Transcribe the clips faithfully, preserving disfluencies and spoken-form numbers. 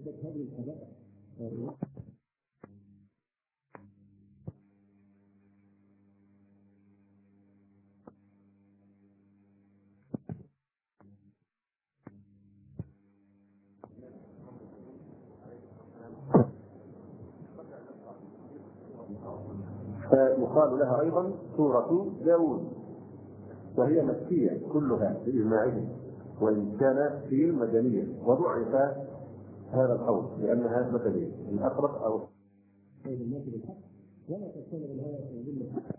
فيقال لها أيضا سورة داود، وهي مكية كلها بإجماعهم، وإن كان في المدنية، وضعف هذا القول لأنها مدنية الأقرب أو الناس بالحق ولا تستمر الهوى في الحق.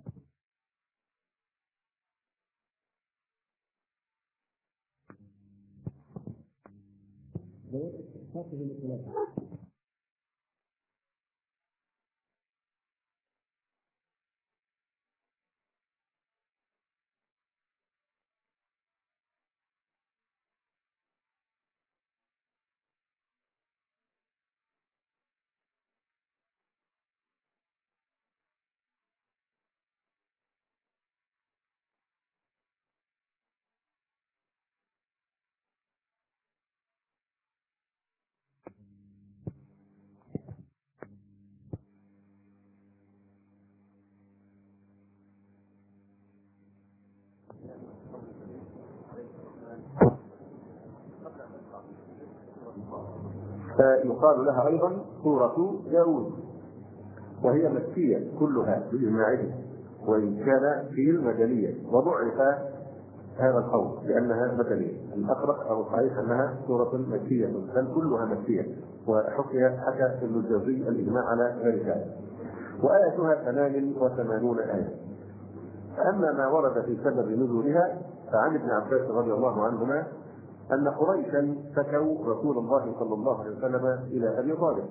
فيقال لها أيضا سورة داود، وهي مكية كلها بإجماعهم، وإن كان في المدنية، وضعف هذا القول لأنها مدنية الأقرب أو الصحيح أنها سورة مكية، بل كلها مكية، وحكي حكى ابن الجوزي الإجماع على غير ذلك. وآياتها ثمان وثمانون آية. أما ما ورد في سبب نزولها فعن ابن عباس رضي الله عنهما أن قريشا شكوا رسول الله صلى الله عليه وسلم إلى أبي طالب،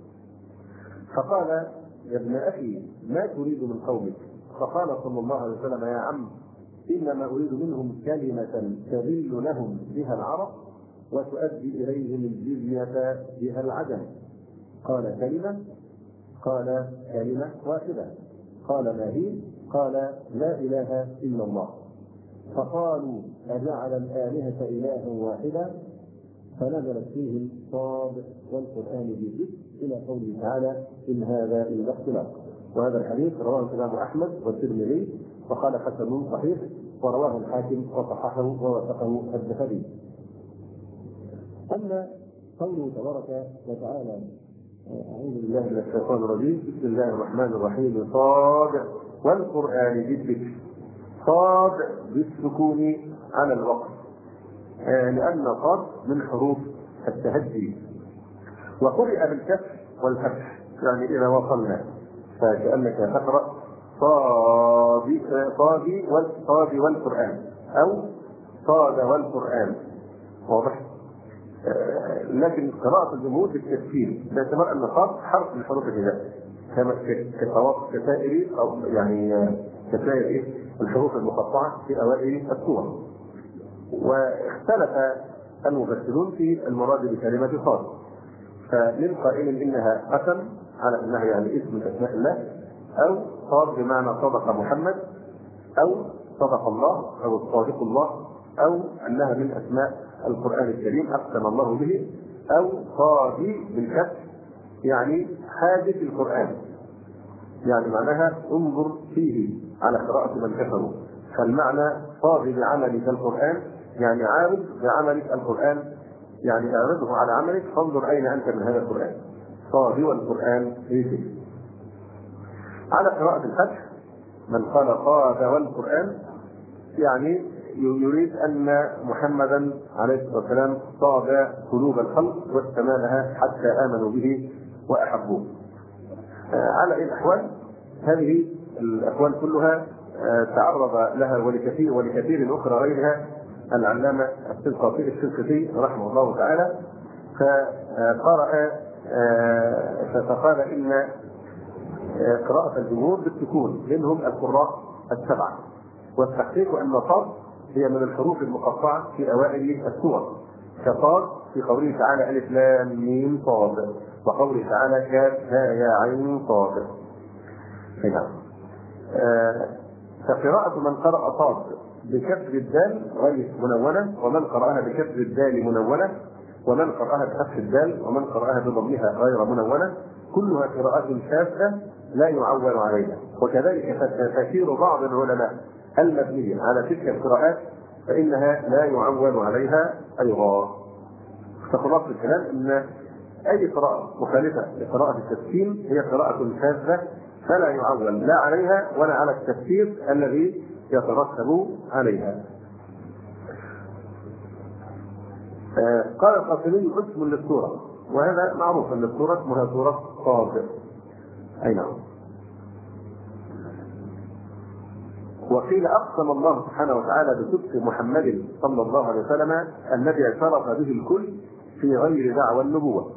فقال: يا ابن أخي ما تريد من قومك؟ فقال صلى الله عليه وسلم: يا عم، إنما أريد منهم كلمة تذل لهم بها العرب وتؤدي إليهم الجزية بها العجم. قال: كلمة؟ قال: كلمة واحدة. قال: ما هي؟ قال: لا إله إلا الله. فقالوا: أجعل الآلهة إلها واحدا؟ فنزلت فيهم صاد والقرآن بالذكر إلى قوله تعالى: إن هذا إلا اختلاق. وهذا الحديث رواه الإمام أحمد والترمذي وقال حسن صحيح، ورواه الحاكم وصححه ووثقه الذهبي. أما قوله تبارك وتعالى: أعوذ بالله من الشيطان الرجيم، بسم الله الرحمن الرحيم، صاد والقرآن بالذكر. صاد بالسكون على الوقت، لأن صاد من حروف التهجي، وقرئ بالكسر والفتح، يعني إذا وصلنا فكأنك تقرأ صاد صاد والقرآن أو صاد والقرآن، واضح؟ لكن قراءة الجمهور بالتسكين باعتبار أن صاد حرف من حروف الهجاء كما كسائر أو يعني كسائر الحروف المقطعة في أوائل السور. واختلف المفسرون في المراد بكلمة صاد، فمن قائل إنها قسم على أنها يعني اسم من أسماء الله، أو صاد بمعنى صدق محمد، أو صدق الله، أو الصادق الله، أو أنها من أسماء القرآن الكريم أقسم الله به، أو صادي بالكسر يعني حادث القرآن، يعني معناها انظر فيه على قراءة من كفروا. فالمعنى صادي بعملك القرآن يعني عارض بعملك القرآن، يعني اعرضه على عملك فانظر أين أنت من هذا القرآن. صادي والقرآن فيه. على قراءة الفتح من قال صاد والقرآن يعني يريد أن محمدا عليه الصلاة والسلام صاد قلوب الخلق واستمالها حتى آمنوا به وأحبوه. على أي الأحوال هذه الأقوال كلها تعرض لها ولكثير ولكثير أخرى غيرها العلامة السنقاطي رحمه الله تعالى، فقرأ فقال إن قراءة الجمهور بالسكون منهم القراء السبعة، والتحقيق أن صاد هي من الحروف المقطعة في أوائل السور، كصاد في قوله تعالى ألف لام ميم صاد، وقوله تعالى كاف ها يا عين صاد. فقراءة من قرأ صاد بكسر الدال غير منونة، ومن قرأها بكسر الدال منونة ومن قرأها بفتح الدال ومن قرأها بضمها غير منونة كلها قراءات شاذة لا يعول عليها. وكذلك تفسير بعض العلماء المبنية على تلك القراءات فإنها لا يعول عليها أيضا. فخلاصة الكلام أن أي قراءة مخالفة لقراءة التسكين هي قراءة شاذة فلا يعول لا عليها ولا على التفسير الذي يترتب عليها. آه قال القاسمي اسم للسورة، وهذا معروف أن السورة اسمها سورة صاد. أي نعم. وقيل أقسم الله سبحانه وتعالى بصدق محمد صلى الله عليه وسلم الذي اعترف به الكل في غير دعوى النبوة.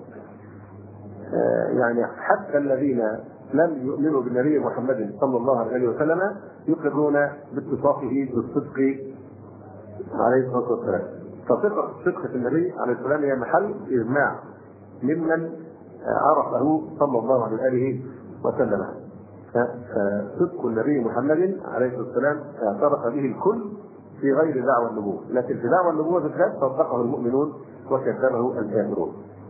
آه يعني حتى الذين لم يؤمنوا بالنبي محمد صلى الله عليه وسلم يقرون باتصافه بالصدق عليه الصلاة والسلام. فصدق صدق النبي عليه الصلاة والسلام هي محل إجماع ممن عرفه صلى الله عليه وسلم. فصدق النبي محمد عليه الصلاة والسلام اعترف به الكل في غير دعوى النبوة، لكن في دعوى النبوة بالذات صدقه المؤمنون وكذبه الكافرون.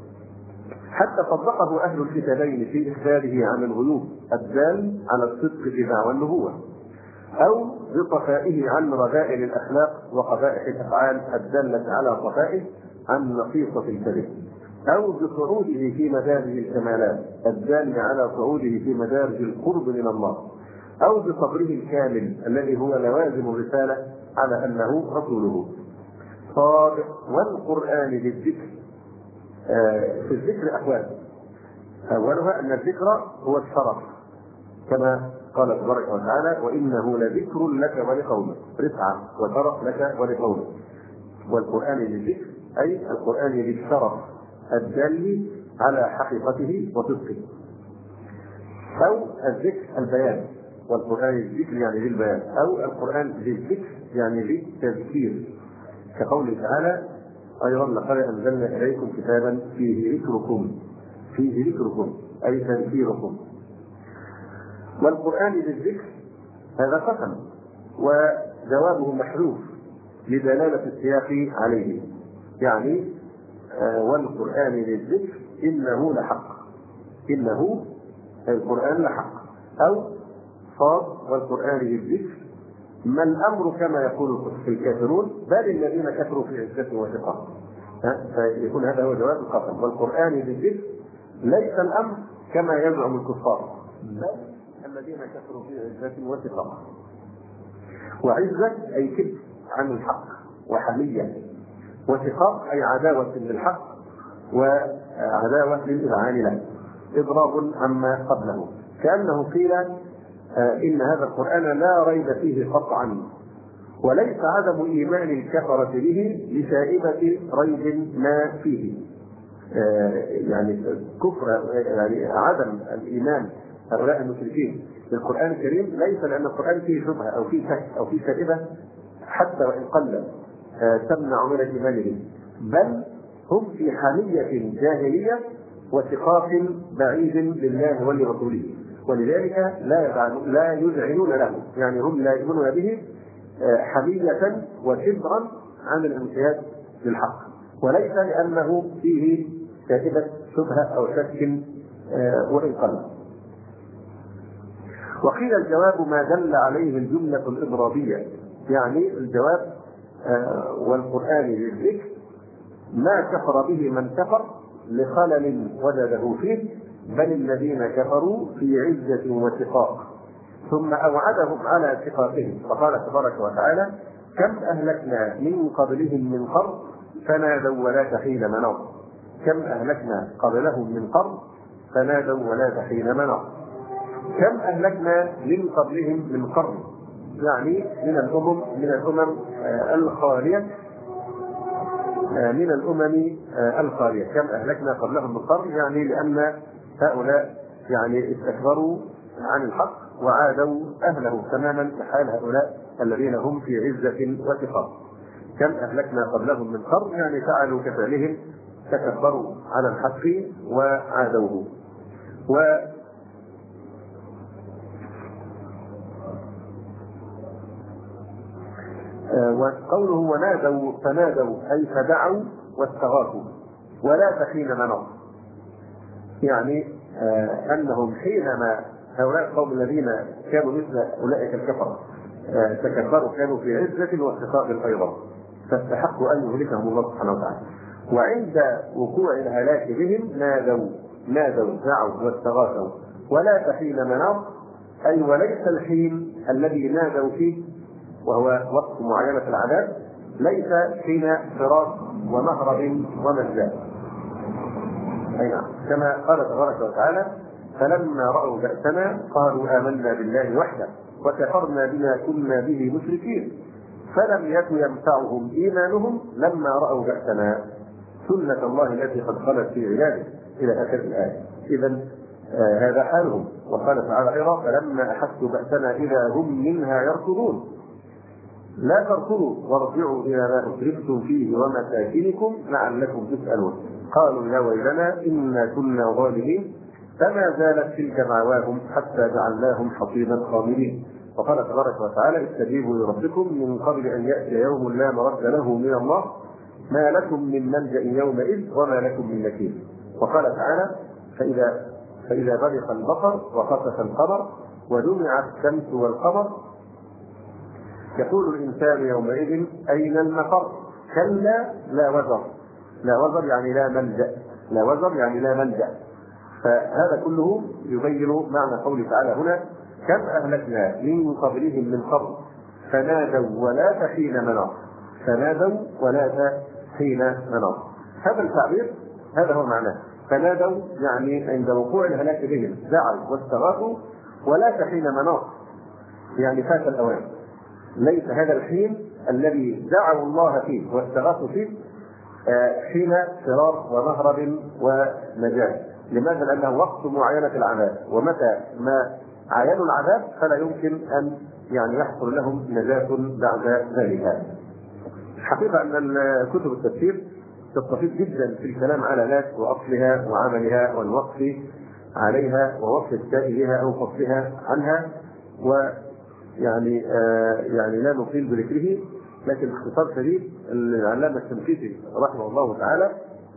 حتى صدقه أهل الكتابين في إخباره عن الغيوب الدال على الصدق في دعوى النبوة، أو بصفائه عن رذائل الأخلاق وقبائح الأفعال الدالة على صفائه عن نقيصة الكذب، أو بصعوده في مدارج الكمالات الدال على صعوده في مدارج القرب من الله، أو بصبره الكامل الذي هو لوازم الرسالة على أنه رسوله. صادق والقرآن للذكر. آه في الذكر أحوال، أولها أن الذكر هو الشرف كما قال تبارك وتعالى وإنه لذكر لك ولقومك، رفعة وشرف لك ولقومك. والقرآن للذكر أي القرآن للشرف الدال على حقيقته وصدقه. أو الذكر البيان، والقرآن للذكر يعني للبيان، أو القرآن للذكر يعني للتذكير كقوله تعالى أيضا لقد أنزلنا إليكم كتابا فيه ذكركم، فيه ذكركم أي تذكيركم. والقرآن للذكر هذا قسم وجوابه محذوف لدلالة السياق عليه، يعني آه والقرآن للذكر إنه لحق، إنه القرآن لحق. أو صاد والقرآن للذكر ما الأمر كما يقول الكافرون بل الذين كفروا في عزة وشقاق. فيكون هذا هو جواب القسم. والقرآن للذكر ليس الأمر كما يزعم الكفار بل الذين كفروا في عزة وشقاق. وعزة أي كذب عن الحق وحمية، وشقاق أي عداوة للحق وعداوة للإذعان له، إضراب عما قبله. كأنه قيل إن هذا القرآن لا ريب فيه قطعا، وليس عدم إيمان الكفرة به لشائبة ريب ما فيه. يعني كفر يعني عدم الإيمان هؤلاء المشركين بالقرآن الكريم ليس لأن القرآن فيه شبهة أو فيه شك أو فيه شائبة حتى وإن قل تمنع من الإيمان به، بل هم في حمية جاهلية وشقاق بعيد لله ولرسوله، ولذلك لا لا يذعنون له، يعني هم لا يؤمنون به حمية وكبرا عن الانقياد للحق، وليس لأنه فيه شائبة شبهة أو شك وإن قل. وقيل الجواب ما دل عليه الجملة الإضرابية، يعني الجواب والقرآن للذكر ما كفر به من كفر لخلل وجده فيه بل الذين كفروا في عزة وشقاق، ثم أوعدهم على شقاقهم. فقال تبارك وتعالى كم أهلكنا من قبلهم من قرن فنادوا ولا تحين مناص. كم أهلكنا قبلهم من قرن فنادوا ولا تحين مناص. كم أهلكنا من قبلهم من قرن، يعني من الأمم من الأمم الخالية من الأمم الخالية. كم أهلكنا قبلهم من قرن، يعني لأن هؤلاء يعني استكبروا عن الحق وعادوا أهله تماما كحال هؤلاء الذين هم في عزة وشقاق. كم أهلكنا قبلهم من قرن يعني فعلوا كفعلهم، تكبروا على الحق وعادوه. و وقوله ونادوا فنادوا أي فدعوا واستغاثوا، ولا حين مناص. يعني آه أنهم حينما هؤلاء القوم الذين كانوا مثل أولئك الكفرة آه تكبروا، كانوا في عزة وافتقار أيضا، فاستحقوا أن يهلكهم الله سبحانه وتعالى. وعند وقوع الهلاك بهم نادوا نادوا دعوا واستغاثوا ولا حين مناص، أي وليس الحين الذي نادوا فيه وهو وقت معينة العذاب، ليس حين فراق ومهرب ومجال. أي نعم، كما قال تبارك وتعالى: فلما رأوا بأسنا قالوا آمنا بالله وحده وكفرنا بما كنا به مشركين فلم يك ينفعهم إيمانهم لما رأوا بأسنا سنة الله التي قد خلت في عباده إلى آخر الآية. إذا آه هذا حالهم. وقال تعالى أيضا: فلما أحسوا بأسنا إذا هم منها يركضون لا تركضوا وارجعوا إلى ما أترفتم فيه ومساكنكم لعلكم تسألون قالوا يا ويلنا إنا كنا ظالمين فما زالت تلك دعواهم حتى جعلناهم حصيدا خامدين. وقال تبارك وتعالى: استجيبوا لربكم من قبل أن يأتي يوم لا مرد له من الله ما لكم من ملجأ يومئذ وما لكم من نكير. وقال تعالى: فإذا فإذا برق البصر وخسف القمر وجمع الشمس والقمر يقول الإنسان يومئذ أين المفر كلا لا وزر. لا وزر يعني لا ملجأ، لا وزر يعني لا ملجأ. فهذا كله يبين معنى قوله تعالى هنا: كم أهلكنا من قبلهم من قرن فنادوا ولا حين مناص. فنادوا ولا حين مناص، هذا التعبير هذا هو معناه. فنادوا يعني عند وقوع الهلاك بهم دعوا واستغاثوا ولا حين مناص يعني فات الأوان. ليس هذا الحين الذي دعوا الله فيه واستغاثوا فيه حين فرار ومهرب ونجاة. لماذا؟ لأنه وقت معاينة العذاب، ومتى ما عاينوا العذاب فلا يمكن أن يعني يحصل لهم نجاة بعد ذلك. حقيقة أن كتب التفسير تستفيد جدا في الكلام على ذات وأصلها وعملها والوقف عليها ووصف السائلها أو فصلها عنها، ويعني آه يعني لا نطيل بذكره، لكن باختصار شديد العلامة الشنقيطي رحمه الله تعالى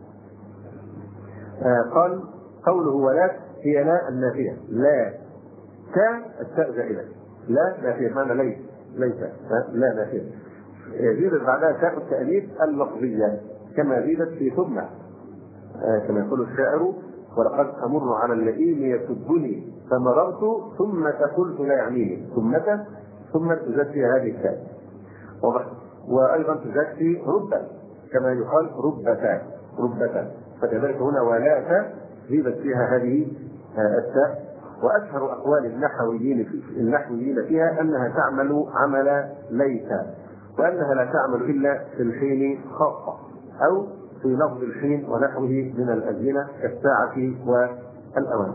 آه قال: قوله ولا هي لا النافية، لا تا التاء زائدة، لا نافية معنى ليس ليس لا نافية، زيدت بعدها تاء التأنيث اللفظية كما زيدت في ثم آه كما يقول الشاعر: ولقد أمر على اللئيم يسبني فمررت ثم قلت لا يعنيني. ثم ثم تزاد فيها هذه التاء، وأيضا تزاد في ربة كما يقال ربة ربة، فكذلك هنا ولا زيدت فيها هذه التاء. وأشهر أقوال النحويين النحويين فيها أنها تعمل عمل ليس، وأنها لا تعمل إلا في الحين خاصة أو في لفظ الحين ونحوه من الأزمنة كالساعة والأوان.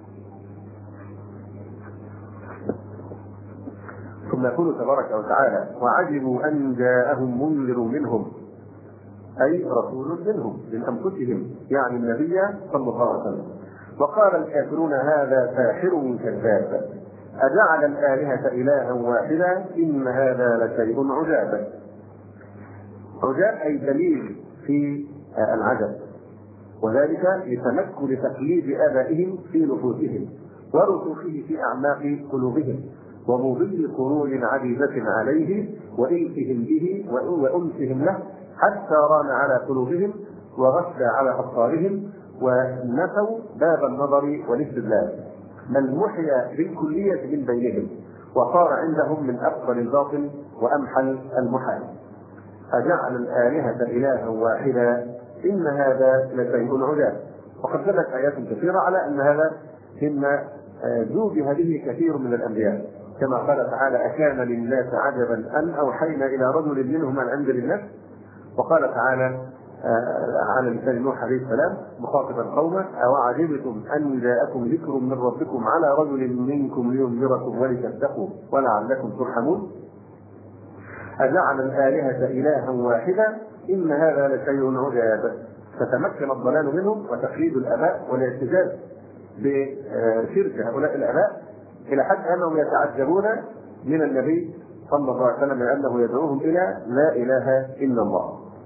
ثم يقول تبارك وتعالى: وعجبوا أن جاءهم منذر منهم، أي رسول منهم من أنفسهم يعني النبي صلى الله عليه وسلم. وقال الكافرون هذا ساحر كذاب أجعل الآلهة إلها واحدا إن هذا لشيء عجاب. عجاب أي دليل في العجب، وذلك لتمكن تقليد آبائهم في نفوسهم ورسوخه في أعماق قلوبهم ومضي قرون عديدة عليه وإلفهم به وأنسهم له حتى ران على قلوبهم وغشى على أبصارهم ونفوا باب النظر والاستدلال، بل محيا بالكلية من بينهم وصار عندهم من أفضل الباطل وأمحل المحال. أجعل الآلهة إلها واحدا إن هذا لشيء عجاب. وقد دلت آيات كثيرة على أن هذا مما زوجها به كثير من الأنبياء، كما قال تعالى: أكان للناس عجبا أن أوحينا إلى رجل منهم أن أنذر الناس. وقال تعالى على لسان نوح عليه السلام مخاطبا قومه: أوعجبتم أن جاءكم ذكر من ربكم على رجل منكم لينذركم ولتتقوا ولعلكم ترحمون. أجعل الآلهة إلها واحدا إن هذا لشيء عجاب. فتمكن الضلال منهم وتقليد الآباء والاعتزاز بشرك هؤلاء الآباء إلى حد أنهم يتعجبون من النبي صلى الله عليه وسلم لأنه يدعوهم إلى لا إله إلا الله.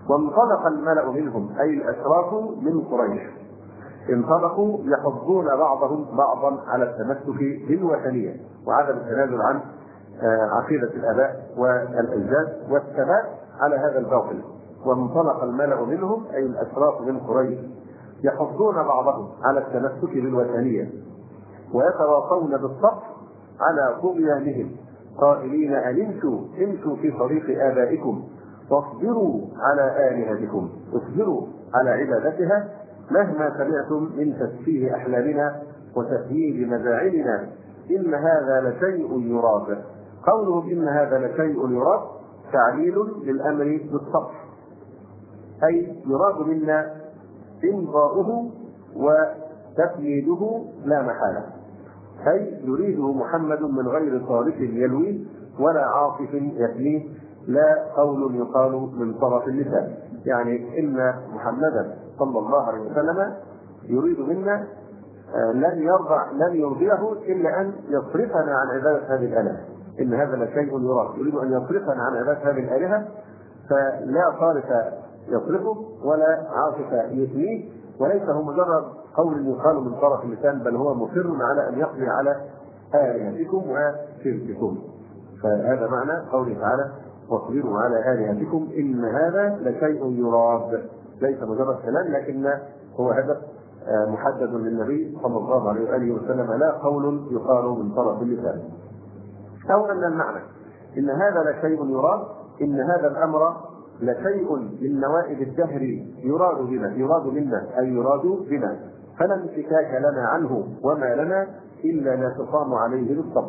وانطلق الملأ منهم أي الأشراف من قريش، انطلقوا يحضون بعضهم بعضا على التمسك بالوثنية وعدم التنازل عن عقيدة الآباء والأجداد والثبات على هذا الباطل. وانطلق الملأ منهم أي الأشراف من قريش يحضون بعضهم على التمسك بالوثنية ويتواصون بالصبر على طغيانهم قائلين أن امشوا امشوا في طريق آبائكم واصبروا على آلهتكم، اصبروا على عبادتها مهما سمعتم من تسفيه أحلامنا وتسيير مزاعمنا، إن هذا لشيء يراد. قولهم إن هذا لشيء يراد تعليل للأمر بالصبر، أي يراد منا إمضاؤه وتفييده لا محالة، أي يريده محمد من غير صارف يلويه ولا عاطف يثنيه، لا قول يقال من طرف اللسان. يعني إن محمدا صلى الله عليه وسلم يريد منا لن يرضى لن يرضيه إلا أن يصرفنا عن عبادة هذه الآلهة. إن هذا لشيء يراد، يريد أن يصرفنا عن عبادة هذه الآلهة، فلا صارف يصرفه ولا عاطف يثنيه، وليس هو مجرد قول يقال من طرف اللسان، بل هو مصر على أن يقضي على آلهتكم وشرككم. فهذا معنى قوله تعالى واصبروا على آلهتكم إن هذا لشيء يراد، ليس مجرد كلام لكن هو هدف محدد للنبي صلى الله عليه وآله وسلم، لا قول يقال من طرف اللسان. أو أن المعنى إن هذا لشيء يراد، إن هذا الأمر لشيء من نوائب الدهر يراد بنا يراد منا أي يراد بنا، فلا انفكاك لنا عنه وما لنا إلا لا تقام عليه بالصبر.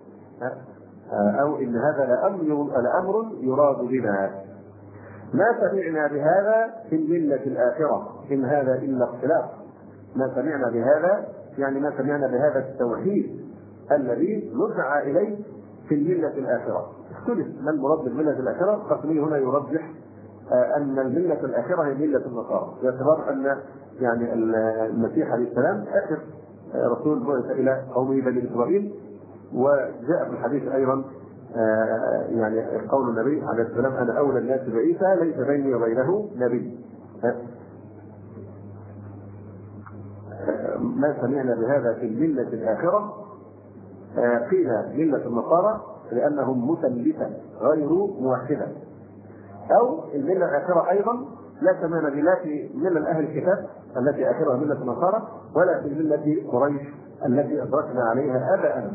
أو إن هذا لأمر لأمر يراد بنا. ما سمعنا بهذا في الملة الآخرة إن هذا إلا اختلاف. ما سمعنا بهذا يعني ما سمعنا بهذا التوحيد الذي ندعى إليه في الملة الآخرة. اختلف ما المراد بالملة الآخرة، القسمي هنا يرجح أن الملة الآخرة هي ملة النصارى، باعتبار أن يعني المسيح عليه السلام آخر رسول بعث إلى قومه بني إسرائيل. وجاء في الحديث أيضا يعني قول النبي عليه السلام أنا أولى الناس بعيسى ليس بيني وبينه نبي. ما سمعنا بهذا في الملة الآخرة قيل ملة النصارى لأنهم مثلثة غير موحدة، أو الملة الآخرة أيضا لا سمعنا بلا في ملة أهل الكتاب التي آخرها ملة النصارى ولا في ملة قريش التي أدركنا عليها آباءنا.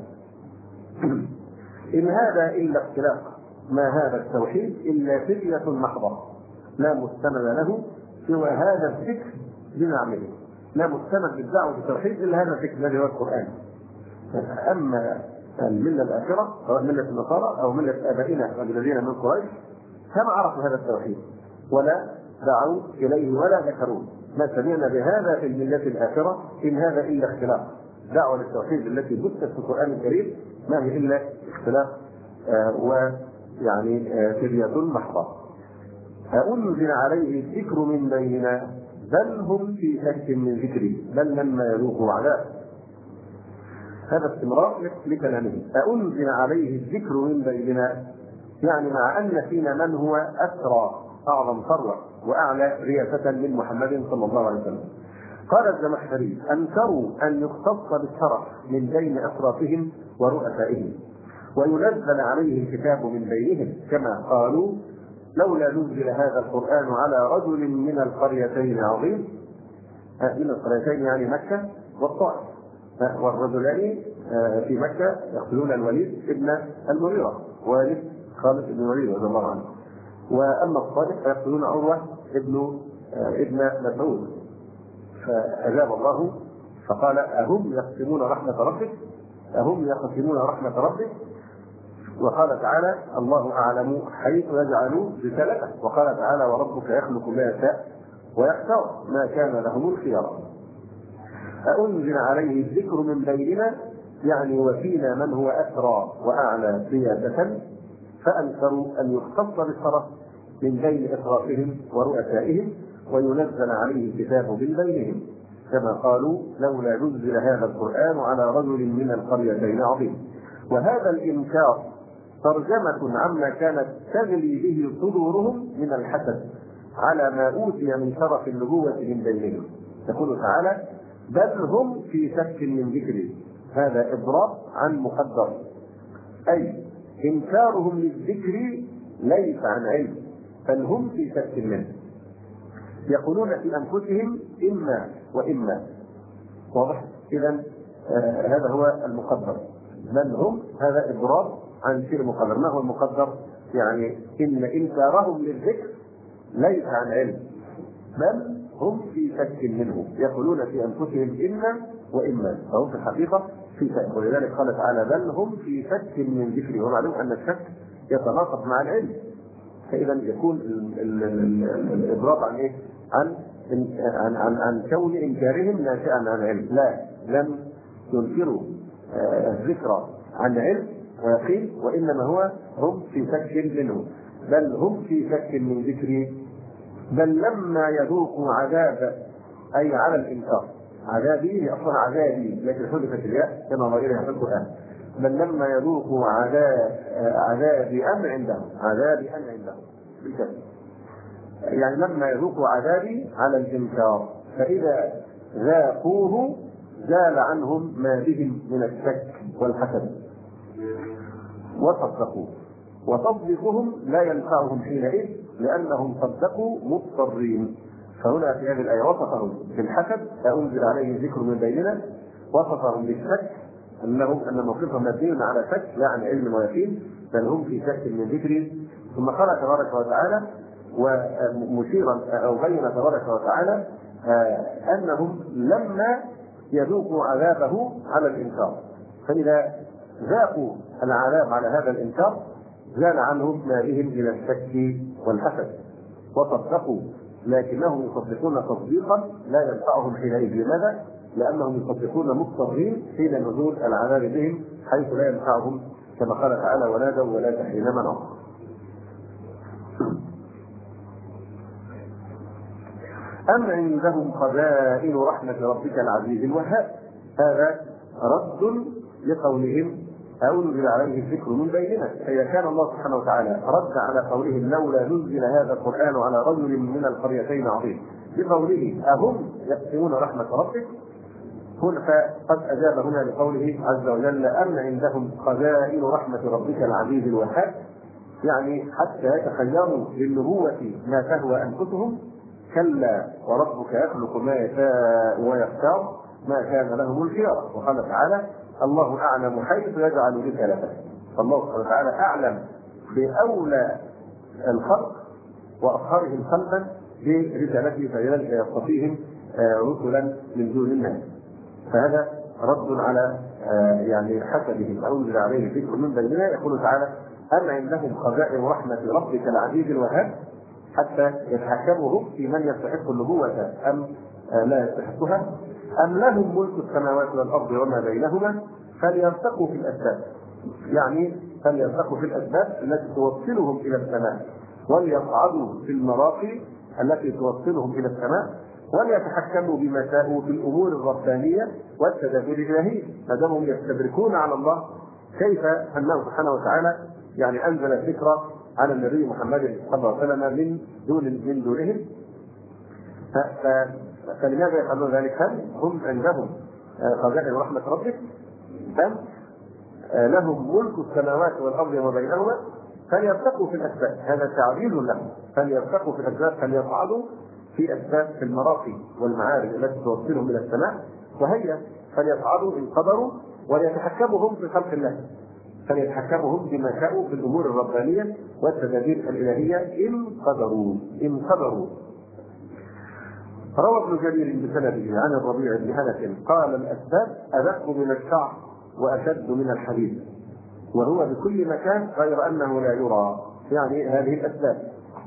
إن هذا إلا اختلاف، ما هذا التوحيد إلا فكرة محضة لا مستند له سوى هذا الفكر بنعمله، لا مستند للدعوة بالتوحيد إلا هذا الفكر الذي هو القرآن. أما الملة الآخرة سواء ملة النصارى أو ملة آبائنا الذين من قريش فما عرفوا هذا التوحيد ولا دعوا إليه ولا ذكروه. ما سمعنا بهذا في الملة الآخرة إن هذا إلا اختلاف، دعوة للتوحيد التي بثت في القرآن الكريم ما هي إلا اختلاف آه ويعني فدية محضة. أنزل عليه الذكر من بيننا بل هم في شك من ذكري بل لما يذوقوا عذاب. هذا استمرار لكلامه. أنزل عليه الذكر من بيننا يعني مع أن فينا من هو أسرى أعظم ثروة وأعلى رياسة من محمد صلى الله عليه وسلم. قال الزمخشري أنكروا أن يختص بالشرف من بين أشرافهم ورؤسائهم وينزل عليه الكتاب من بينهم كما قالوا لولا نزل هذا القرآن على رجل من القريتين عظيم. من القريتين يعني مكة والطائف، والرجلين في مكة يقتلون الوليد ابن المغيرة والد خالد بن الوليد رضي الله عنه، وأما الطائف فيقتلون عروة ابن ابن مسعود. فأجاب الله فقال أهم يقسمون رحمة ربك أهم يقسمون رحمة ربك. وقال تعالى الله أعلم حيث يجعل رسالته. وقال تعالى وربك يخلق ما يشاء ويختار ما كان لهم الخيار. أنزل عليه الذكر من بيننا يعني وفينا من هو أسرى وأعلى سيادة، فأنكروا أن يختص بالشرف من بين إشرافهم ورؤسائهم وينزل عليه الكتاب من بينهم كما قالوا لولا نزل هذا القرآن على رجل من القريتين عظيم. وهذا الإنكار ترجمة عما كانت تغلي به صدورهم من الحسد على ما أوتي من شرف النبوة من بينهم. يقول تعالى: بل هم في شك من ذكري. هذا إضراب عن مقدر، أي إنكارهم للذكر ليس عن علم، بل هم في شك منه. يقولون في أنفسهم إما وإما. واضح؟ إذن آه هذا هو المقدر. بل هم، هذا إضراب عن شيء مقدر. ما هو المقدر؟ يعني إن إنكارهم للذكر ليس عن علم، بل هم في شك منه. يقولون في أنفسهم إما وإما، فهم في الحقيقة في شك. ولذلك قال تعالى: بل هم في شك من ذكري. ومعلوم أن الشك يتناقض مع العلم، فإذا يكون الإضراب عن إيه؟ عن عن عن, عن كون إنكارهم ناشئا عن علم. لا، لم ينكروا الذكر عن علم ويقين، وإنما هو هم في شك منه. بل هم في شك من ذكري، بل لما يذوقوا عذاب، أي على الإنكار. عذابي هي أصلا عذابي، لكن حذفت الياء كما غيرها في القرآن. بل لما يذوقوا عذاب عذابي أم عندهم، عذابي أم عندهم بالكسر، يعني لما يذوقوا عذابي على الإنكار، فإذا ذاقوه زال عنهم ما بهم من الشك والحسد وصدقوا. وتصديقهم لا ينفعهم حينئذ، لأنهم صدقوا مضطرين. فهنا في هذه الآية وصفهم بالحسد: أنزل عليه ذكر من بيننا. وصفهم بالشك، أنهم أن موقفهم مبني على شك لا عن علم ويقين، بل هم في شك من ذكره. ثم قال تبارك وتعالى، ومشيرا أو بين تبارك وتعالى أنهم لما يذوقوا عذابه على الإنكار، فإذا ذاقوا العذاب على هذا الإنكار زال عنهم ما بهم من الشك والحسد وصدقوا، لكنهم يصدقون تصديقا لا ينفعهم حينئذ. لماذا؟ لأنهم يصدقون مضطرين حين نزول العذاب بهم، حيث لا ينفعهم، كما قال تعالى: ونادوا ولا حين منعوا. أم عندهم خزائن رحمة ربك العزيز الوهاب. هذا رد لقولهم: أو نزل عليه الذكر من بيننا. فإذا كان الله سبحانه وتعالى رد على قولهم: لولا نزل هذا القرآن على رجل من القريتين عظيم، بقوله: أهم يقسمون رحمة ربك، فقد أجاب هنا لقوله عز وجل: أم عندهم خزائن رحمة ربك العزيز الوهاب، يعني حتى يتخيروا للنبوة ما تهوى أنفسهم. كلا وربك يخلق ما يشاء ويختار، ما كان لهم الخيار. وقال تعالى: الله أعلم حيث يجعل رسالته. فالله سبحانه وتعالى أعلم بأولى الخلق وأطهرهم خلقا برسالته، فلذلك يصطفيهم رسلا من دون الناس. فهذا رد على يعني حسدهم: أنزل عليه الذكر من بيننا. يقول تعالى: أم عندهم خزائن رحمة ربك العزيز الوهاب، حتى يتحكموا في من يستحق النبوة أم لا يستحقها. أم لهم ملك السماوات والأرض وما بينهما، فليرتقوا في الأسباب، يعني فليرتقوا في الأسباب التي توصلهم إلى السماء، وليصعدوا في المراقي التي توصلهم إلى السماء، وليتحكموا بما شاءوا في الأمور الربانية والتدابير الإلهية. ما دامهم يستدركون على الله، كيف أنه سبحانه وتعالى يعني أنزل الذكر على النبي محمد صلى الله عليه وسلم من دون من دونهم. فلماذا يفعلون ذلك؟ هل هم عندهم خزائن رحمة ربك؟ أم لهم ملك السماوات والأرض وما بينهما، فليرتقوا في الأسباب. هذا تعبير لهم: فليرتقوا في الأسباب، فليصعدوا في أسباب في المراقي والمعارج التي توصلهم إلى السماء، وهي فليصعدوا إن قدروا، وليتحكموا هم في خلق الله، فليتحكموا هم بما شاءوا في الأمور الربانية والتدابير الإلهية إن قدروا إن قدروا. روى ابن جرير بسنده عن الربيع بن أنس قال: الأسباب أدق من الشعر وأشد من الحديد، وهو بكل مكان غير أنه لا يرى، يعني هذه الأسباب.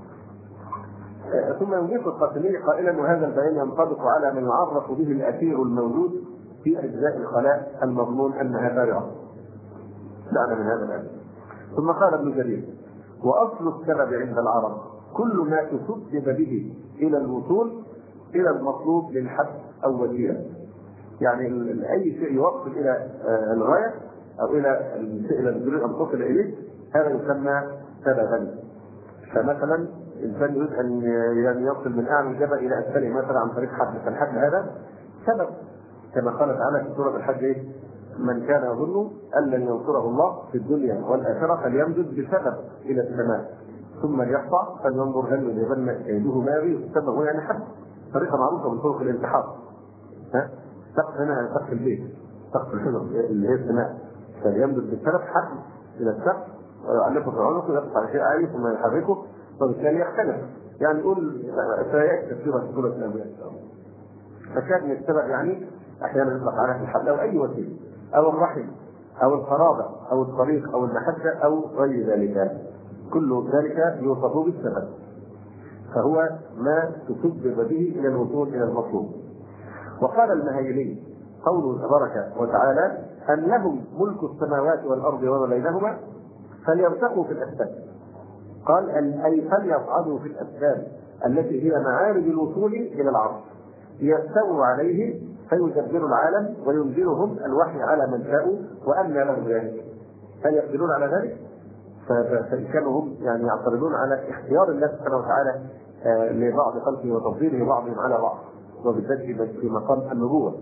ثم يضيف القاسمي قائلا: وهذا البيان ينطبق على من يعرف به الأثير الموجود في أجزاء الخلاء المضمون أنها بارعة. دعنا من هذا الآن. ثم قال ابن جرير: وأصل السبب عند العرب كل ما تسبب به إلى الوصول إلى المطلوب للحد أو وسيلة، يعني أي شيء يوصل إلى الغاية أو إلى الشيء الذي يريد أن تصل إليه، هذا يسمى سببا. فمثلا انسان يريد ان يعني يصل من اعلى الجبل الى اسفله مثلا عن طريق حد، فالحد هذا سبب كما قال تعالى في سوره الحج ايه؟ من كان يظن ان لن ينصره الله في الدنيا والاخره فليمدد بسبب الى السماء ثم ليقطع فلينظر هل يذهبن كيده ما يغيظ. السبب هو يعني حد، طريقه معروفه من طرق الانتحار. ها؟ سقف هنا سقف البيت، سقف الحجر اللي هي السماء، فليمدد بالسبب حد الى السقف ويعلقه في عنقه ويقف على شيء عالي ثم يحركه، وبالتالي يختلف. يعني نقول سيأتي تفسيرها في سورة الأنبياء إن شاء الله. فكان من السبب يعني أحيانا يطلق على الحد أو أي وسيلة أو الرحم أو القرابة أو الطريق أو المحبة أو غير ذلك، كل ذلك يوصف بالسبب، فهو ما تسبب به إلى الوصول إلى المطلوب. وقال المهيلي قوله تبارك وتعالى أن لهم ملك السماوات والأرض وما بينهما فليرتقوا في الأسباب. قال أي فليصعدوا في الأسباب التي هي معارج الوصول إلى العرش ليستووا عليه فيدبروا العالم وينزلهم الوحي على من شاءوا وأن لهم ذلك. هل يقدرون على ذلك؟ فكانوا هم يعني يعترضون على اختيار الله سبحانه وتعالى لبعض خلقه وتفضيله بعضهم على بعض، وبالذات في مقام النبوة،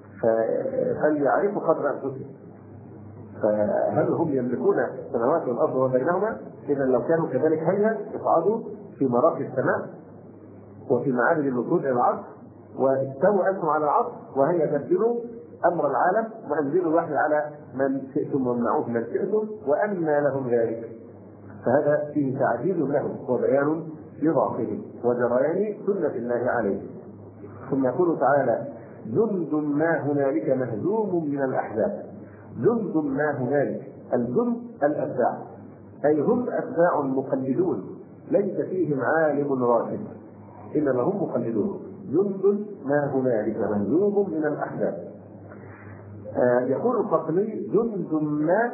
فليعرفوا قدر أنفسهم. فهل هم يملكون السماوات والارض وبينهما؟ اذا لو كانوا كذلك هيا يصعدوا في مراقي السماء وفي معارج الوصول الى العرش واستووا انتم على العرش وهيا دبروا امر العالم وانزلوا الوحي على من شئتم وامنعوه من شئتم وان لهم ذلك. فهذا فيه تعجيل لهم وبيان لضعفهم وجريان سنه الله عليه. ثم يقول تعالى جند ما هنالك مهزوم من الاحزاب. جند ما هنالك، الجند الاتباع، اي هم اتباع مقلدون ليس فيهم عالم راشد انما هم مقلدون. جند ما هنالك مهزوم من الاحزاب. آه يقول القطني جند ما،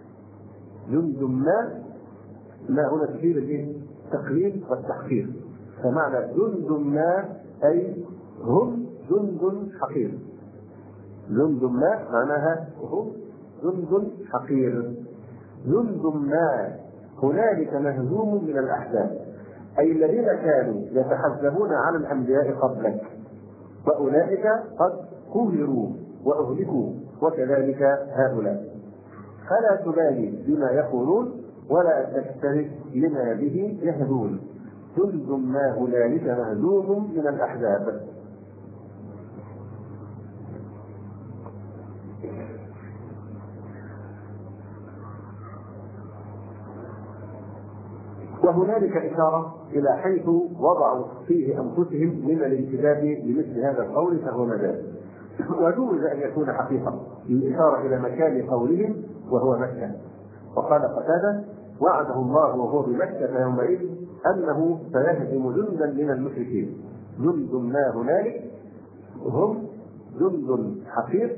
جند ما ما هنا تفيد الايه؟ التقليد والتحقير. فمعنى جند ما اي هم جند حقير. جند ما معناها هم جند حقير. جند ما هنالك مهزوم من الاحزاب، اي الذين كانوا يتحزبون على الانبياء قبلك واولئك قد قهروا واهلكوا وكذلك هؤلاء. فلا تبالي بما يقولون ولا تكترث لما به يهدون. جند ما هنالك مهزوم من الاحزاب. وهنالك إشارة إلى حيث وضعوا فيه أنفسهم من الانتداب لمثل هذا القول فهو مجاز، وجوز أن يكون حقيقة الإشارة إلى مكان قولهم وهو مكة. وقال قتادة وعده الله وهو بمكة يومئذ أنه سيهزم جندا من المشركين. جند ما هنالك هم جند حقير.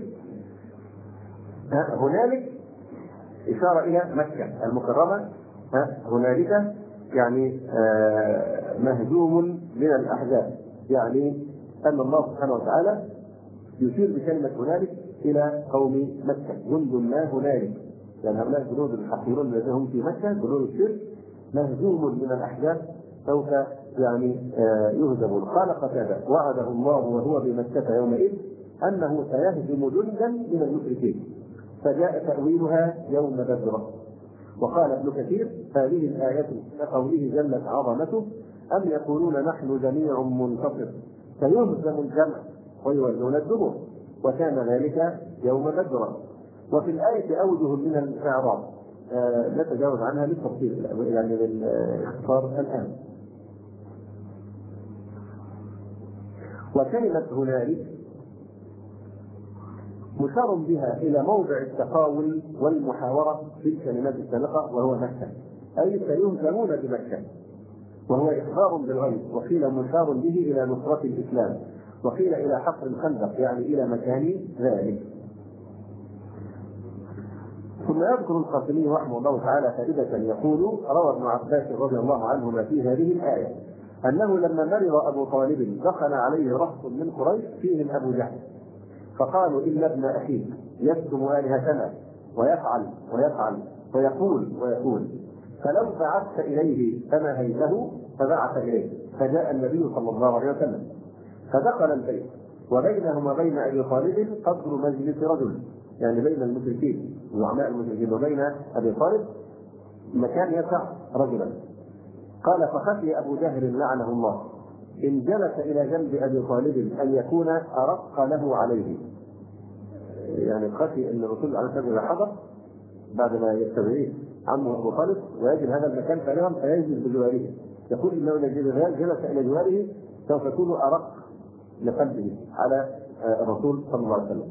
هنالك إشارة إلى مكة المكرمة، هنالك يعني مهزوم من الأحزاب، يعني أن الله سبحانه وتعالى يشير بكلمة هنالك إلى قوم مكة. جند ما هنالك يعني هؤلاء الجنود الحقيرون الذين هم في مكة جنود الشرك مهزوم من الأحزاب سوف يعني يهزمون. قال قتادة وعده الله وهو بمكة يومئذ أنه سيهزم جندا من المشركين، فجاء تأويلها يوم بدر. وقال ابن كثير هذه الآية كقوله جلت عظمته أم يقولون نحن جميع منتصر سيهزم الجمع ويولون الدبر وكان ذلك يوم بدر. وفي الآية أوجه من الإعراب آه نتجاوز عنها للتفصيل يعني للاختصار الآن. وكلمة هنالك مشار بها إلى موضع التقاول والمحاورة في الكلمات السابقة وهو مكة، أي سيهزمون بمكة، وهو إخبار بالغيب. وقيل مشار به إلى نصرة الإسلام، وقيل إلى حفر الخندق يعني إلى مكان ذلك. ثم يذكر القاسمي رحمه الله تعالى فائدة يقول روى ابن عباس رضي الله عنهما في هذه الآية أنه لما مرض أبو طالب دخل عليه رهط من قريش فيهم أبو جهل فقالوا إن ابن أخيك يكتم آلهتنا ويفعل ويفعل ويقول ويقول فلو بعثت إليه فنهيته فبعث إليه، فجاء النبي صلى الله عليه وسلم فدخل البيت، وبينهما بين أبي طالب قدر مجلس رجل، يعني بين المشركين زعماء المشركين وبين أبي طالب مكان يسع رجلا. قال فخشي أبو جهل لعنه الله إن جلس إلى جنب أبي طالب أن يكون أرق له عليه، يعني خشي أن الرسول عليه الصلاة والسلام حضر بعد ما يستدعيه عمه أبو طالب ويجد هذا المكان فارغا فيجلس بجواره، يقول إنه إذا جلس إلى جواره سوف يكون أرق لقلبه على الرسول صلى الله عليه وسلم.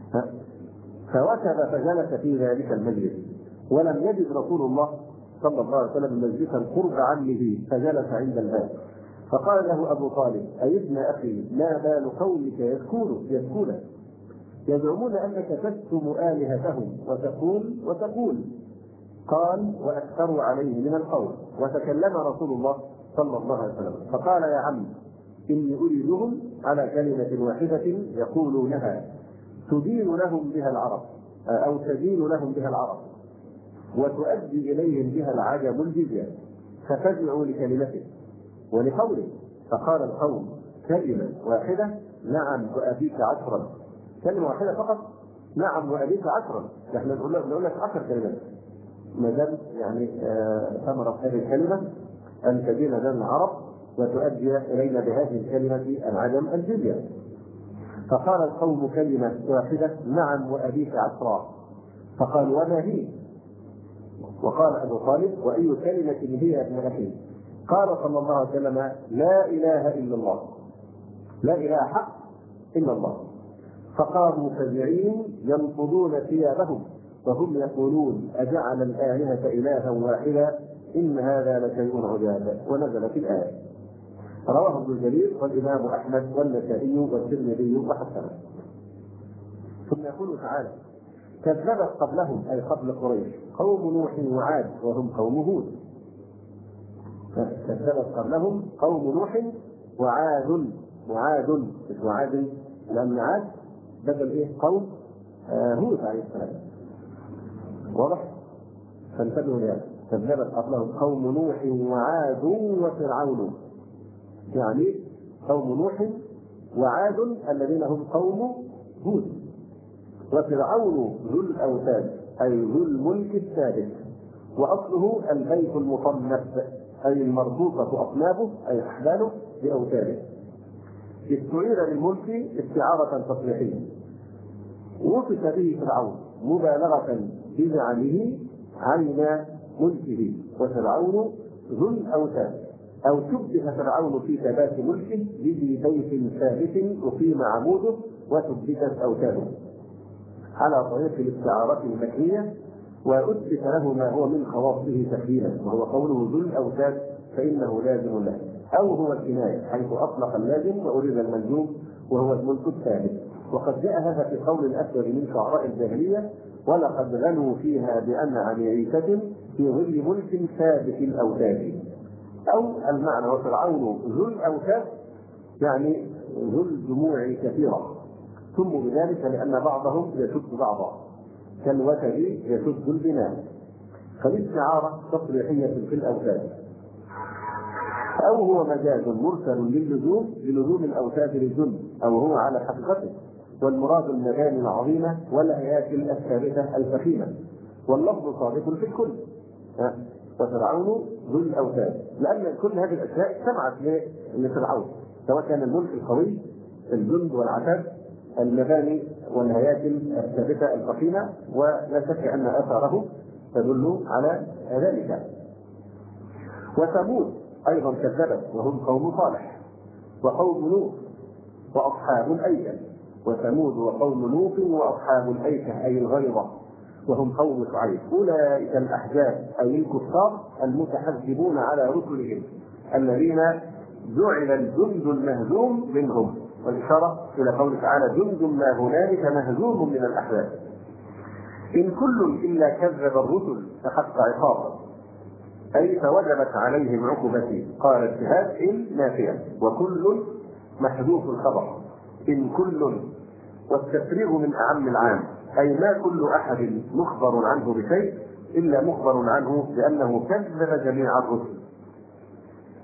فوثب فجلس في ذلك المجلس، ولم يجد رسول الله صلى الله عليه وسلم مجلسا قرب عمه فجلس عند الباب. فقال له أبو طالب أي ابن أخي ما بال قومك يذكون يذكون يزعمون أنك تشتم آلهتهم وتقول وتقول. قال وأكثروا عليه من القول. وتكلم رسول الله صلى الله عليه وسلم فقال يا عم إني أريدهم على كلمة واحدة يقولونها تدين لهم بها العرب أو تدين لهم بها العرب وتؤدي إليهم بها العجم الجزية، ففزعوا لكلمته ولقوله. فقال القوم كلمة واحدة نعم وأبيك عشرا، كلمة واحدة فقط نعم وأبيك عشرا، نحن نقول لك عشر كلمات ما دام يعني ثمرة هذه الكلمة أن تدين لنا العرب وتؤدي إلينا بهذه الكلمة العجم الجزية. فقال القوم كلمة واحدة نعم وأبيك عشرا. فقال وما هي؟ وقال أبو طالب وأي كلمة هي يا ابن أخي؟ قال صلى الله عليه وسلم لا إله إلا الله، لا إله حق إلا الله. فقاموا فزعين ينفضون ثيابهم وهم يقولون أجعل الآلهة إلها واحدا إن هذا لشيء عجاب. ونزلت الآية. رواه ابن جرير والإمام أحمد والنسائي والترمذي وحسنه. ثم يقول تعالى كذبت قبلهم أي قبل قريش قوم نوح وعاد وهم قوم هود. كذبت قبلهم قوم نوح وعاد، وعاد مش وعاد لأن عاد بدل إيه قوم هود عليه السلام. واضح؟ فانتبهوا لهذا. كذبت قبلهم قوم نوح وعاد وفرعون، يعني قوم نوح وعاد الذين هم قوم هود، وفرعون ذو الأوتاد أي ذو الملك الثابت، وأصله البيت المصنف أي المربوطة أصنافه أي أحباله بأوتاده. استعير للملك استعارة تصريحية. وصف به فرعون مبالغة بزعمه عين ملكه، وفرعون ذو الأوتاد أو شبه فرعون في ثبات ملكه بذي بيت ثابت أقيم عموده وثبتت أوتاده على طريق الاستعارة المكنية، وأثبت له ما هو من خواصه تكليما وهو قوله ذو الأوتاد فإنه لازم له، أو هو الكناية حيث أطلق اللازم وأريد الملزوم وهو الملك الثابت. وقد جاء هذا في قول الأكثر من شعراء الجاهلية ولقد غنوا فيها بأنعم عيشة في ظل ملك ثابت الأوتاد. أو المعنى وفرعون ذو الأوتاد يعني ذو الجموع كثيرة، سموا بذلك لأن بعضهم يشد بعضا كالوتد يشد البناء، فالاستعارة تصريحية في الأوتاد. أو هو مجاز مرسل للزوم للزوم الأوتاد للجند، أو هو على حقيقته، والمراد المباني العظيمة والهياكل الثابتة الفخيمة، واللفظ صادق في الكل. وفرعون ذو الأوتاد لأن كل هذه الأشياء سمعت لفرعون، سواء كان الملك القوي الجند والعتاد المباني والهياكل الثابتة الفخيمة، ولا شك أن أثاره تدل على ذلك. وثمود أيضا كذبت وهم قوم صالح وقوم لوط وأصحاب الأيكة. وثمود وقوم لوط وأصحاب الأيكة أي الغيظة وهم قوم شعيب. أولئك الأحزاب أي الكفار المتحزبون على رسلهم الذين جعل الجند المهزوم منهم، والإشارة إلى قوله تعالى جند ما هنالك مهزوم من الأحزاب. إن كل إلا كذب الرسل فحق عقابه أي فوجبت عليهم عقوبته. قال الجهاد إن نافية وكل محذوف الخبر. إن كل والتفريغ من أعم العام أي ما كل أحد مخبر عنه بشيء إلا مخبر عنه لأنه كذب جميع الرسل.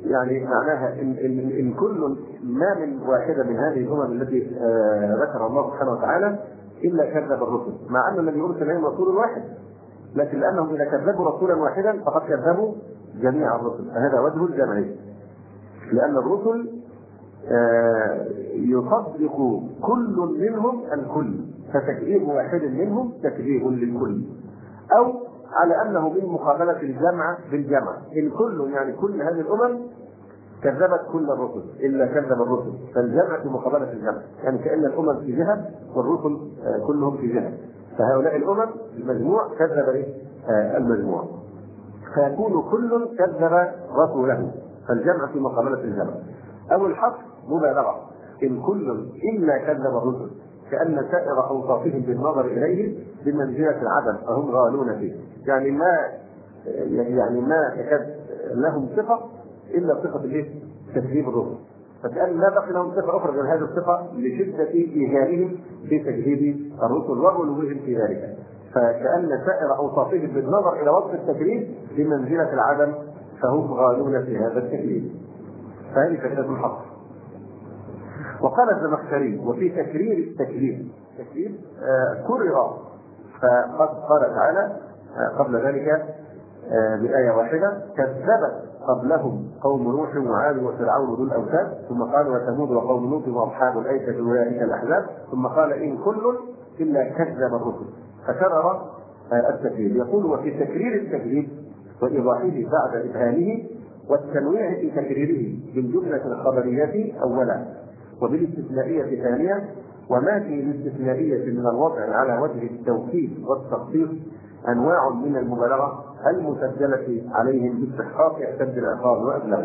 يعني معناها إن, إن, إن كل ما من واحدة من هذه الأمم التي آه ذكر الله سبحانه وتعالى إلا كذب الرسل، مع أن الذي يرسل إليهم رسول واحد، لكن لأنهم إذا كذبوا رسولا واحدا فقد كذبوا جميع الرسل، فهذا وجه الجمعية، لأن الرسل آه يصدق كل منهم الكل، فتكذيب واحد منهم تكذيب للكل، أو على أنه من مقابلة الجمع بالجمع، إن كل يعني كل هذه الأمم كذبت كل الرسل إلا كذب الرسل، فالجمع في مقابلة الجمع، يعني كأن الأمم في جهة والرسل آه كلهم في جهة، فهؤلاء الأمم المجموع كذب إيه؟ آه المجموع، فيكون كل كذب رسوله، فالجمع في مقابلة الجمع. أو الحق مبالغة، إن كل إلا كذب الرسل، كأن سائر أوصافهم بالنظر إليه بمنزلة العدم فهم غالون فيه، يعني ما يعني ما يكاد لهم صفة إلا صفة الإيه؟ تكذيب الرسل، فكأن لا بقي لهم صفة أخرى غير هذه الصفة لشدة إيجابهم في تكذيب الرسل وغلوهم في ذلك، فكأن سائر أوصافهم بالنظر إلى وصف التكذيب بمنزلة العدم فهم غالون في هذا التكذيب، فهذه فائدة الحق. وقال الزمخشري وفي تكرير التكذيب تكذيب آه كرر، فقد قال تعالى آه قبل ذلك آه بآية واحدة كذبت قبلهم قوم نوح وعاد وفرعون ذو الأوتاد، ثم قال وثمود وقوم لوط وأصحاب الأيكة أولئك الأحزاب، ثم قال إن كل إلا كذب الرسل، فكرر آه التكذيب. يقول وفي تكرير التكذيب وإيضاحه بعد إبهامه والتنويع في تكريره بالجملة الخبرية أولا وبالاستثنائية ثانيا، وما في الاستثنائية من الوضع على وجه التوكيد والتخصيص أنواع من المبالغة المسجلة عليهم باستحقاق أشد العقاب وأبلغه.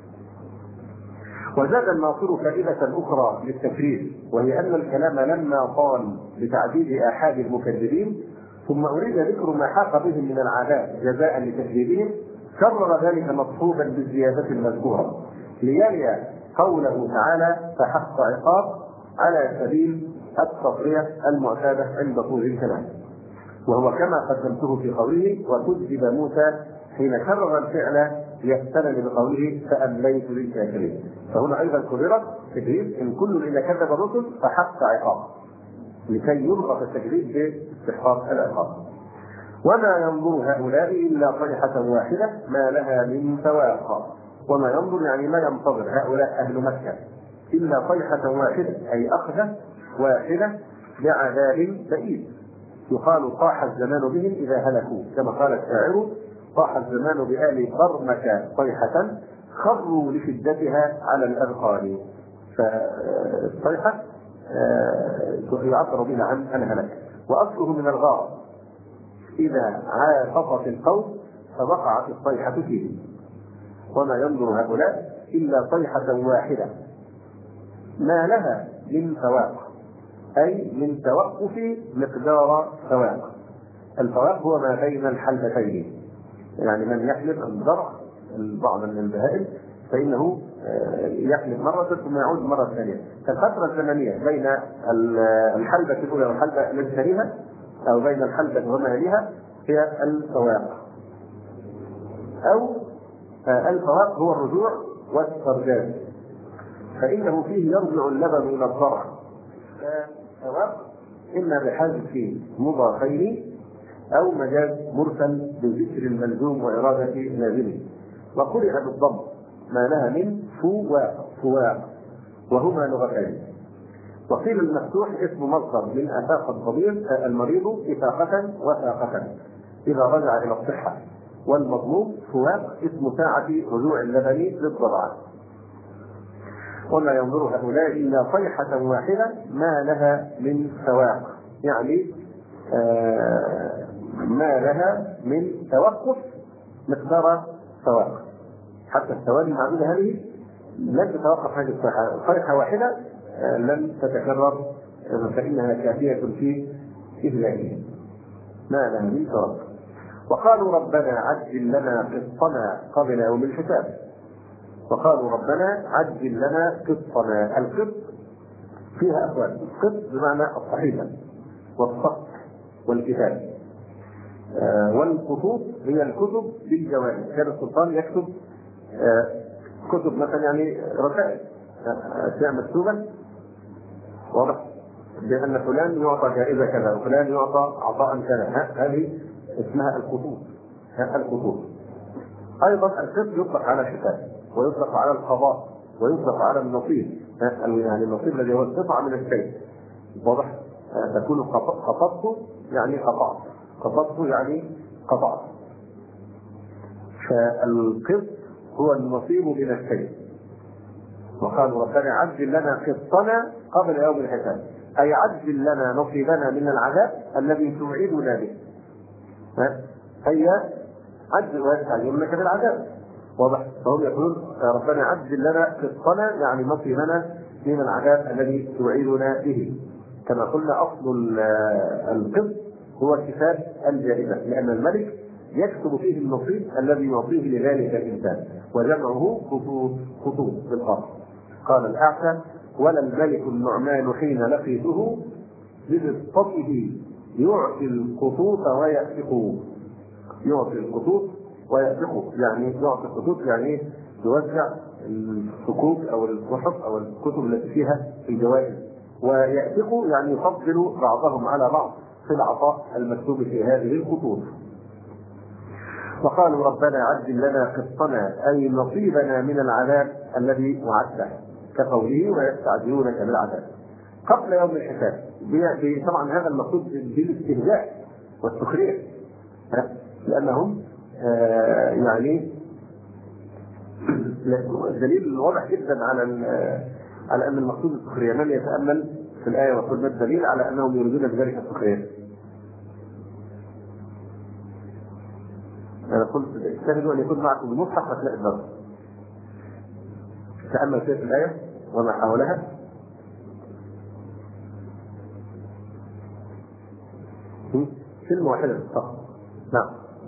وزاد الناصر فائدة أخرى للتكرير، وهي أن الكلام لما طال بتعديد آحاد المكذبين ثم أريد ذكر ما حاق بهم من العذاب جزاء لتكذيبهم كرر ذلك مصحوبا بالزيادة المذكورة ليلي قوله تعالى فحق عقاب على سبيل التصريح المعتادة عند طول الكلام، وهو كما قدمته في قوله وكذب موسى حين كرر الفعل يستند بقوله فأمليت للكافرين، فهنا أيضا كررت تكذيب إن كل إلا كذب الرسل فحق عقاب لكي يلغى التكذيب باستحقاق العقاب. وما ينظر هؤلاء إلا صيحة واحدة ما لها من فواق، وما ينظر يعني ما ينتظر هؤلاء أهل مكة إلا صيحة واحدة أي أخذة واحدة بعذاب بعيد، يقال طاح الزمان بهم إذا هلكوا، كما قال الشاعر طاح الزمان بآل برمك صيحة خروا لشدتها على الأذقان، فالصيحة يعبر بها عن الهلك، وأصله من الغار إذا عاصفت القوم فوقعت الصيحة فيه. وما ينظر هؤلاء إلا صيحة واحدة ما لها من فواق، أي من توقف مقدار فواق. الفواق هو ما بين الحلبتين، يعني من يحلب الزرع بعض من البهائم فإنه يحلب مرة ثم يعود مرة ثانية، فالفترة الزمنية بين الحلبة الأولى والحلبة التي تليها أو بين الحلبة وما يليها هي الفواق. أو الفواق هو الرجوع والترجاج، فإنه فيه يرجع اللبن إلى الزرع، فواق إما بحذف مضافين أو مجاز مرسل بذكر الملزوم وإرادة لازمه، وقرئ بالضم ما لها من فواق فواق، وهما لغتين. وقيل المفتوح اسم مصدر من أفاق الضمير المريض إفاقة وفاقة إذا رجع إلى الصحة، والمضموم فواق اسم ساعة رجوع اللبن للضرع. وما ينظر هؤلاء إلا صيحة واحدة ما لها من فواق، يعني آه ما لها من توقف مقدار فواق، حتى الثواني المعدودة هذه لن تتوقف هذه الصيحة، صيحة واحدة آه لن تتكرر فإنها كافية في إهلاكها ما لها من فواق. وقالوا ربنا عجل لنا قسطنا قبل يوم الحساب، وقالوا ربنا عجل لنا قسطنا. القسط فيها أقوال، القسط بمعنى الصحيفة والصك والكتاب، آه والقطوط هي الكتب بالجوانب، كان السلطان يكتب آه كتب مثلا يعني رسائل اشياء مكتوبه واضح بان فلان يعطى جائزه كذا وفلان يعطى عطاء كذا، هذه اسمها الخطوط. الخطوط ايضا الخط يطلق على الحساب ويطلق على القضاء ويطلق على النصيب، يعني النصيب الذي هو القطعه من الشيء واضح. تكون قطعت يعني قطعت، قطعت يعني قطعت. فالقسط هو النصيب من الشيء. وقالوا ربنا عجل لنا قسطنا قبل يوم الحساب، اي عجل لنا نصيبنا من العذاب الذي توعدنا به. هي عجل ويستعجلونك بالعذاب واضح. فهم يقولون ربنا عجل لنا قسطنا يعني نصيبنا من العذاب الذي توعدنا به. كما قلنا اصل القسط هو كتاب الجائزه، لان الملك يكتب فيه النصيب الذي يعطيه لذلك الانسان، وجمعه خطوط خطوط بالقرض. قال الاعشى ولا الملك النعمان حين لقيته ببسطته يعطي الخطوط ويأفقه. يعطي الخطوط ويأفقه يعني يعطي الخطوط يعني يوزع الصكوك او الصحف او الكتب التي فيها الجوائز، ويأفقه يعني يفضل بعضهم على بعض في العطاء المكتوب في هذه الخطوط. وقالوا ربنا عجل لنا قسطنا اي نصيبنا من العذاب الذي وعدته، كقوله ويستعجلونك بالعذاب قبل يوم الحساب. طبعا هذا المقصود بالاستهزاء والسخريه، لانهم آه يعني الدليل واضح جدا على على ان المقصود السخريه. من يتامل في الايه ويقول ما الدليل على انهم يريدون بذلك السخريه؟ انا قلت اجتهدوا ان يكون معكم المصحف اثناء الدرس. تامل في الايه وما حولها. كلمه واحده فقط. نعم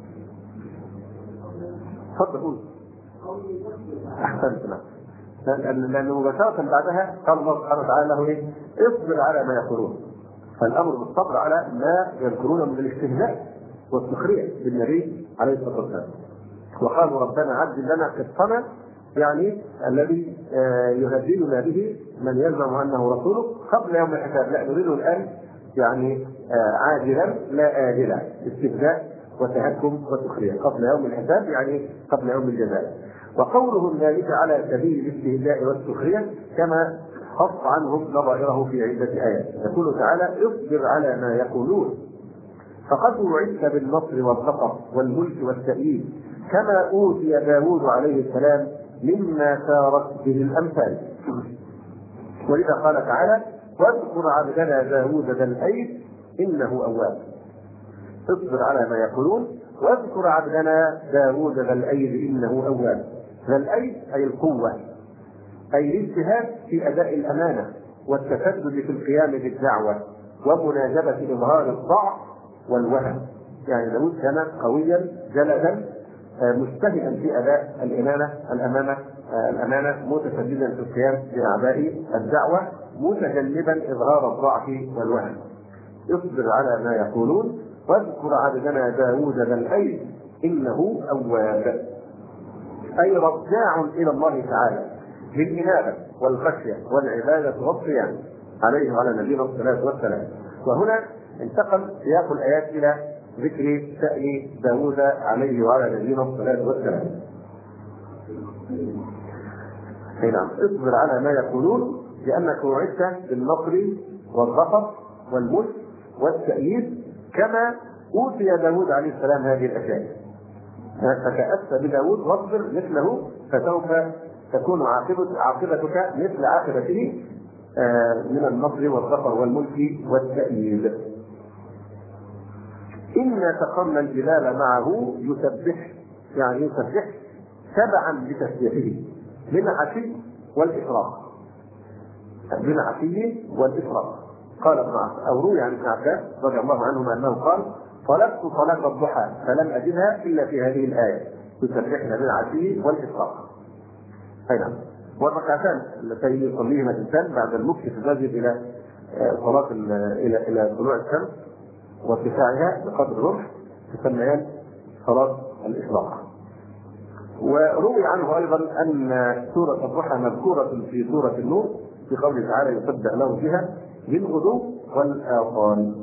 تفضل قول. احسنت. نعم لانه مباشره بعدها قال الله سبحانه وتعالى له ايه؟ اصبر على ما يقولون. فالامر بالصبر على ما يذكرون من الاستهزاء والسخريه بالنبي عليه الصلاه والسلام. وقالوا ربنا عجل لنا قسطنا يعني الذي يهددنا به من يزعم انه رسوله قبل يوم الحساب. لا نريده الان يعني عاجلا لا آجلا، استهزاء وتهكم وسخريه قبل يوم الحساب يعني قبل يوم الجزاء. وقولهم ذلك على سبيل الاستهزاء والسخريه كما خص عنهم نظائره في عده ايات. يقول تعالى اصبر على ما يقولون فقد وعدت بالنصر والظفر والملك والتأييد كما اوتي داود عليه السلام مما سارت به الامثال. ولذا قال تعالى واذكر عبدنا داود ذا الايد انه اواب. اصبر على ما يقولون واذكر عبدنا داود ذا الايد انه اواب. ذا الايد اي القوه، اي الاجتهاد في اداء الامانه والتسدد في القيام بالدعوه ومناجبه اظهار الضعف والوهن. يعني داود كان قويا جلدا مجتهدا في اداء الامانه الامانه الامانه متسددا في القيام باعباء الدعوه متجنبا اظهار الضعف والوهن. اصبر على ما يقولون واذكر عبدنا داود ذا الايد انه اواب، اي رجاع الى الله تعالى بالانابه والخشيه والعباده والصيام عليه وعلى نبينا الصلاه والسلام. وهنا انتقل سياق الايات الى ذكر شأن داود عليه وعلى نبينا الصلاه والسلام. نعم اصبر على ما يقولون لانك وعدت بالنصر والظفر والملك والتأييد كما اوتي داود عليه السلام هذه الاشياء. فتأسى بداود واصبر مثله فسوف تكون عاقبة عاقبتك مثل عاقبته من النصر والظفر والملك والتأييد. إنا سخرنا الجبال معه يسبح يعني يسبح تبعا لتسبيحه بالعشي والإفراط. بالعشي والإفراط. قال ابن عباس او روي عن ابن عباس رضي الله عنهما انه قال طلبت صلاة الضحى فلم اجدها الا في هذه الايه يسبحنا بالعشي والإفراط. اي نعم. والركعتان اللتين يصليهما الانسان بعد المكث في المسجد الى صلاة الى الى طلوع الشمس وارتفاعها بقدر الرمح تسميان صلاة الإفراط. وروي عنه ايضا ان سوره الضحى مذكوره في سوره النور في قوله تعالى يسبح له بها بالغدو والاصال.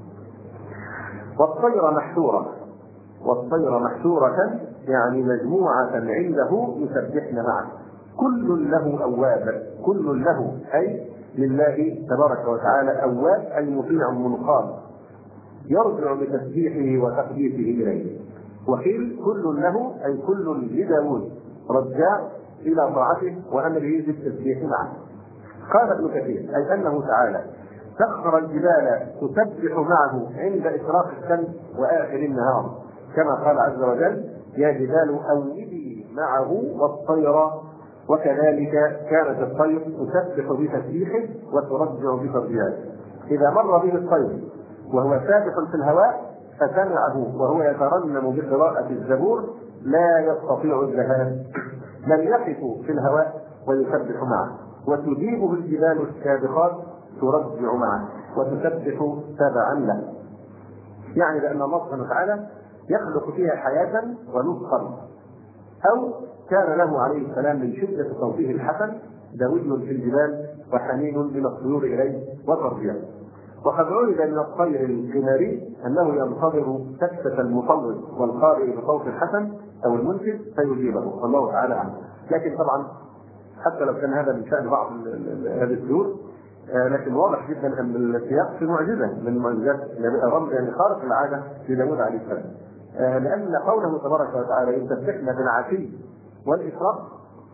والطير محشوره، والطير محشوره يعني مجموعه عنده يسبحن معه، كل له اواب، كل له اي لله تبارك وتعالى اواب اي مطيع منقاد يرجع بتسبيحه وتقديسه اليه. وقيل كل له اي كل لداود رجاع الى طاعته وامره بالتسبيح معه. قال ابن كثير اي انه تعالى سخر الجبال تسبح معه عند اشراق الشمس واخر النهار، كما قال عز وجل يا جبال اوبي معه والطير، وكذلك كانت الطير تسبح بتسبيحه وترجع بترجيعه. اذا مر به الطير وهو سابح في الهواء فسمعه وهو يترنم بقراءة الزبور لا يستطيع الذهاب، بل يقف في الهواء ويسبح معه، وتجيبه الجبال السابقات ترجع معه وتسبح تبعا له. يعني بأن الله سبحانه وتعالى يخلق فيها حياة ونطقا. أو كان له عليه السلام من شدة صوته الحسن دوي في الجبال وحنين من الطيور إليه وترجيعه. وقد عرف من الطير القماري انه ينتظر سكتة المصوت والقارئ بصوت الحسن او المنشد فيجيبه، والله تعالى اعلم. لكن طبعا حتى لو كان هذا من شأن بعض هذه الطيور، لكن واضح جدا ان السياق في معجزه من معجزات رمز يعني خارق العاده لداود عليه السلام، لان قوله تبارك وتعالى يسبحن بالعشي والاشراق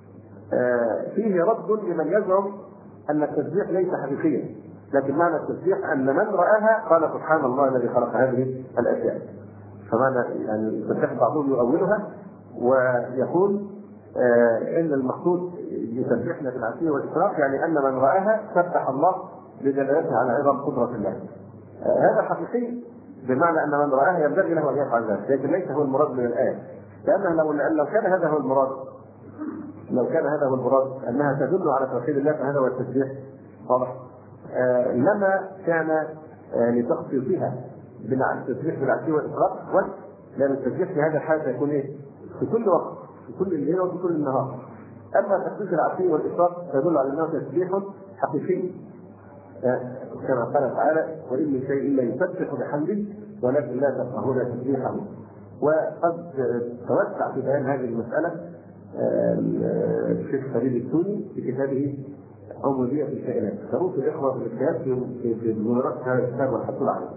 فيه رد لمن يزعم ان التسبيح ليس حقيقيا، لكن معنى التسبيح ان من راها قال سبحان الله الذي خلق هذه الاشياء. فمعنى يعني التسبيح بعضهم يؤولها ويقول آه ان المقصود يسبحنا بالعشي والاشراق يعني ان من راها سبح الله لدلالته على عظم قدره الله. آه هذا حقيقي بمعنى ان من راها ينبغي له ان يفعل ذلك، لكن ليس هو المراد من الايه، لانه لو لو كان هذا هو المراد لو كان هذا هو المراد انها تدل على توحيد الله فهذا هو التسبيح واضح. آه لما كان آه لتخصيصها بالتسبيح بالعشي والاشراق وجه، لان التسبيح في هذا الحال يكون ايه؟ في كل وقت، في كل الليل وفي كل النهار. اما تخصيص العشي والاشراق تدل على انه تسبيح حقيقي آه كما قال تعالى وان من شيء الا يسبح بحمده ولكن لا تفقهون تسبيحه. وقد توسع في بيان هذه المساله آه الشيخ فريد التوني في كتابه عمودية في الكائنات. فروس الإخوة في الكتاب في في مناقشة هذا الكتاب والحصول عليه.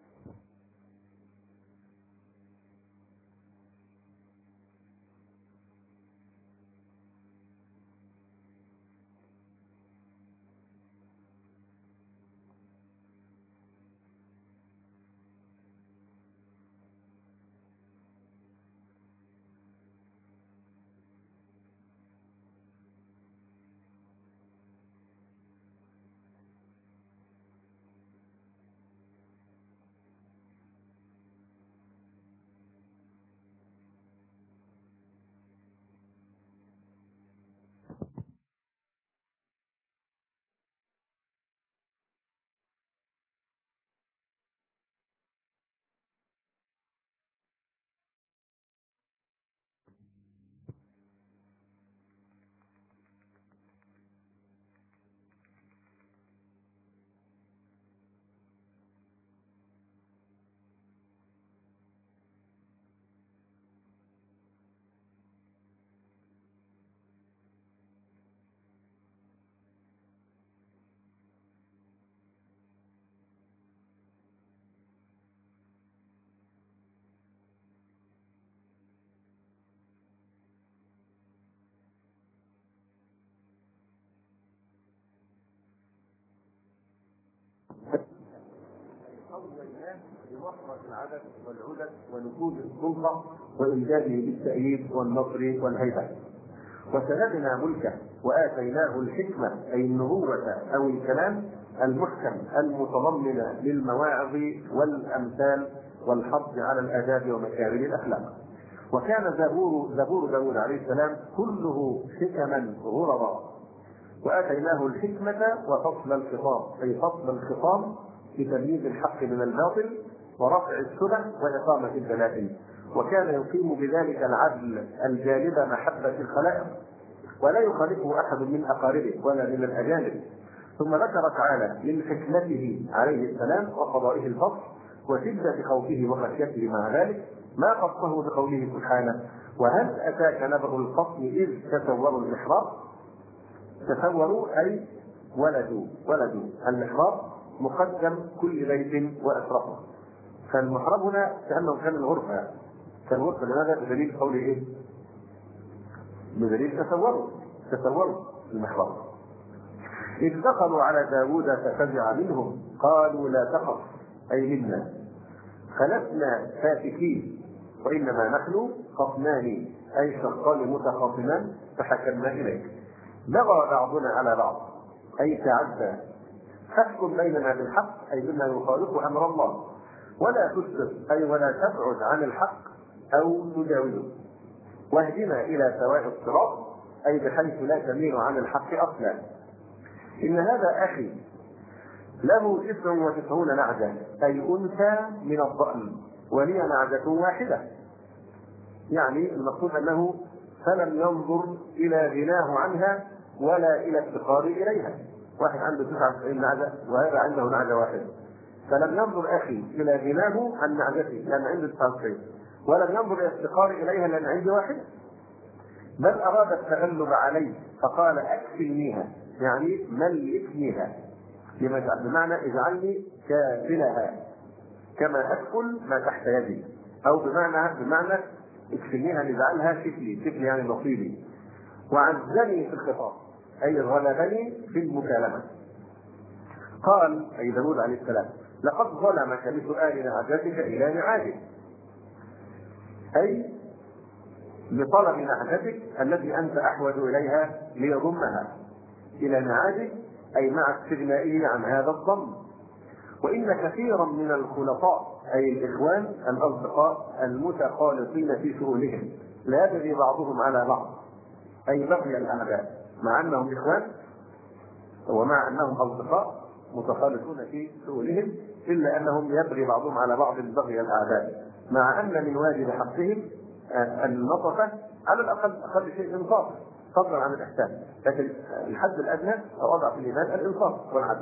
بمحرة العدد والعدد ونفوذ السلطة وإمداده بالتأييد والنصر والهيبة. وسندنا ملكه وآتيناه الحكمة أي النبوة أو الكلام المحكم المتضمن للمواعظ والأمثال والحض على الآداب ومكارم الأخلاق. وكان زبور زبور داود عليه السلام كله حكما غرضا. وآتيناه الحكمة وفصل الخطاب أي فصل الخطاب لتمييز الحق من الباطل ورفع الشبه وإقامة الدلائل. وكان يقيم بذلك العدل الجالب محبة الخلائق، ولا يخالفه أحد من أقاربه ولا من الأجانب. ثم ذكر تعالى من حكمته عليه السلام وقضائه الفصل وشدة خوفه وخشيته مع ذلك ما خصه بقوله سبحانه: وهل أتاك نبأ الخصم إذ تسوروا المحراب. تسوروا أي ولدوا ولدوا المحراب مقدم كل بيت وأشرفه، فالمحراب هنا كأنه كان الغرفة، كان غرفة. لماذا؟ بدليل قوله إيه؟ بدليل تسوروا تسوروا المحراب. إذ دخلوا على داود ففزع منهم قالوا لا تخف أي منا فلسنا فاتكين وإنما نحن خصمان أي شخصان متخاصمان فحكمنا إليك. بغى بعضنا على بعض أي تعدى، فاحكم بيننا بالحق أي بما يخالف أمر الله، ولا تسرف أي ولا تبعد عن الحق أو تجاوزه، واهدنا إلى سواء الصراط أي بحيث لا تميل عن الحق أصلا. إن هذا أخي له تسع وتسعون نعجة أي أنثى من الضأن ولي نعجة واحدة، يعني المقصود أنه فلم ينظر إلى غناه عنها ولا إلى افتقاره إليها. واحد عنده تسعة وتسعين نعجة وهذا عنده نعجة واحدة، فلم ينظر أخي إلى غناه عن نعجته لأن عنده تسعة وتسعين، ولم ينظر إلى افتقاره إليها لأن عنده واحدة، بل أراد التغلب عليه فقال أكفلنيها يعني ملكنيها، بمعنى اجعلني كافلها كما أكفل ما تحت يدي، أو بمعنى بمعنى اكفلنيها نجعلها كفلي، كفلي يعني نصيبي. وعزني في الخطاب أي غلبني في المكالمة. قال أي داود عليه السلام: لقد ظلمك بسؤال نعجتك إلى نعاجه، أي لطلب نعجتك التي أنت أحوج إليها ليضمها إلى نعاجه أي مع استغنائه عن هذا الضم. وإن كثيرا من الخلطاء أي الإخوان الأصدقاء المتخالطين في شؤونهم لا يبغي بعضهم على بعض أي بغي الأعداء، مع أنهم إخوان ومع أنهم أصدقاء متخالطون في شؤونهم إلا أنهم يبغي بعضهم على بعض بغي الأعداء، مع أن من واجب حقهم النصفة على الأقل أقل شيء إنصاف فضلا عن الإحسان، لكن الحد الأدنى أو أضعف الإيمان الإنصاف والعدل.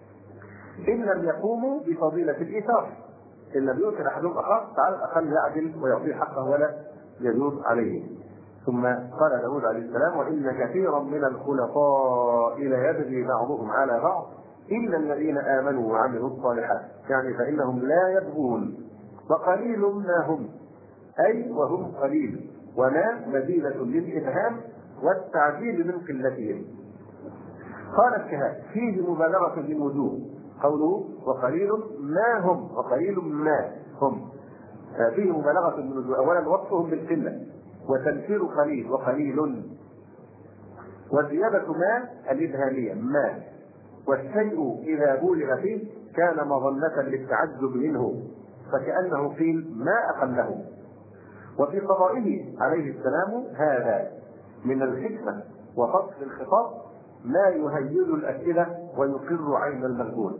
إن لم يقوموا بفضيلة الإيثار، إن لم يؤثر أحدهم أخاه فعلى الأقل يعدل ويعطيه حقه ولا يجوز عليه. ثم قال داود عليه السلام: وإن كثيرا من الخلطاء لا يبغي بعضهم على بعض إلا الذين آمنوا وعملوا الصالحات، يعني فإنهم لا يبغون وقليل ما هم أي وهم قليل، وما مزيدة للإبهام والتعجيل من قلتهم. قال الشهاد فيه مبالغة من وجوه، قوله وقليل ما هم وقليل ما هم فيه مبالغة من وجوه. أولا وصفهم بالقلة وتنفير قليل وقليل، وزيادة ما الإبهامية ما، والشيء إذا بولغ فيه كان مظنة للتعجب منه فكأنه قيل ما أقله. وفي قضائه عليه السلام هذا من الحكمة وفصل الخطاب ما يهيج الأسئلة ويقر عين المغبون.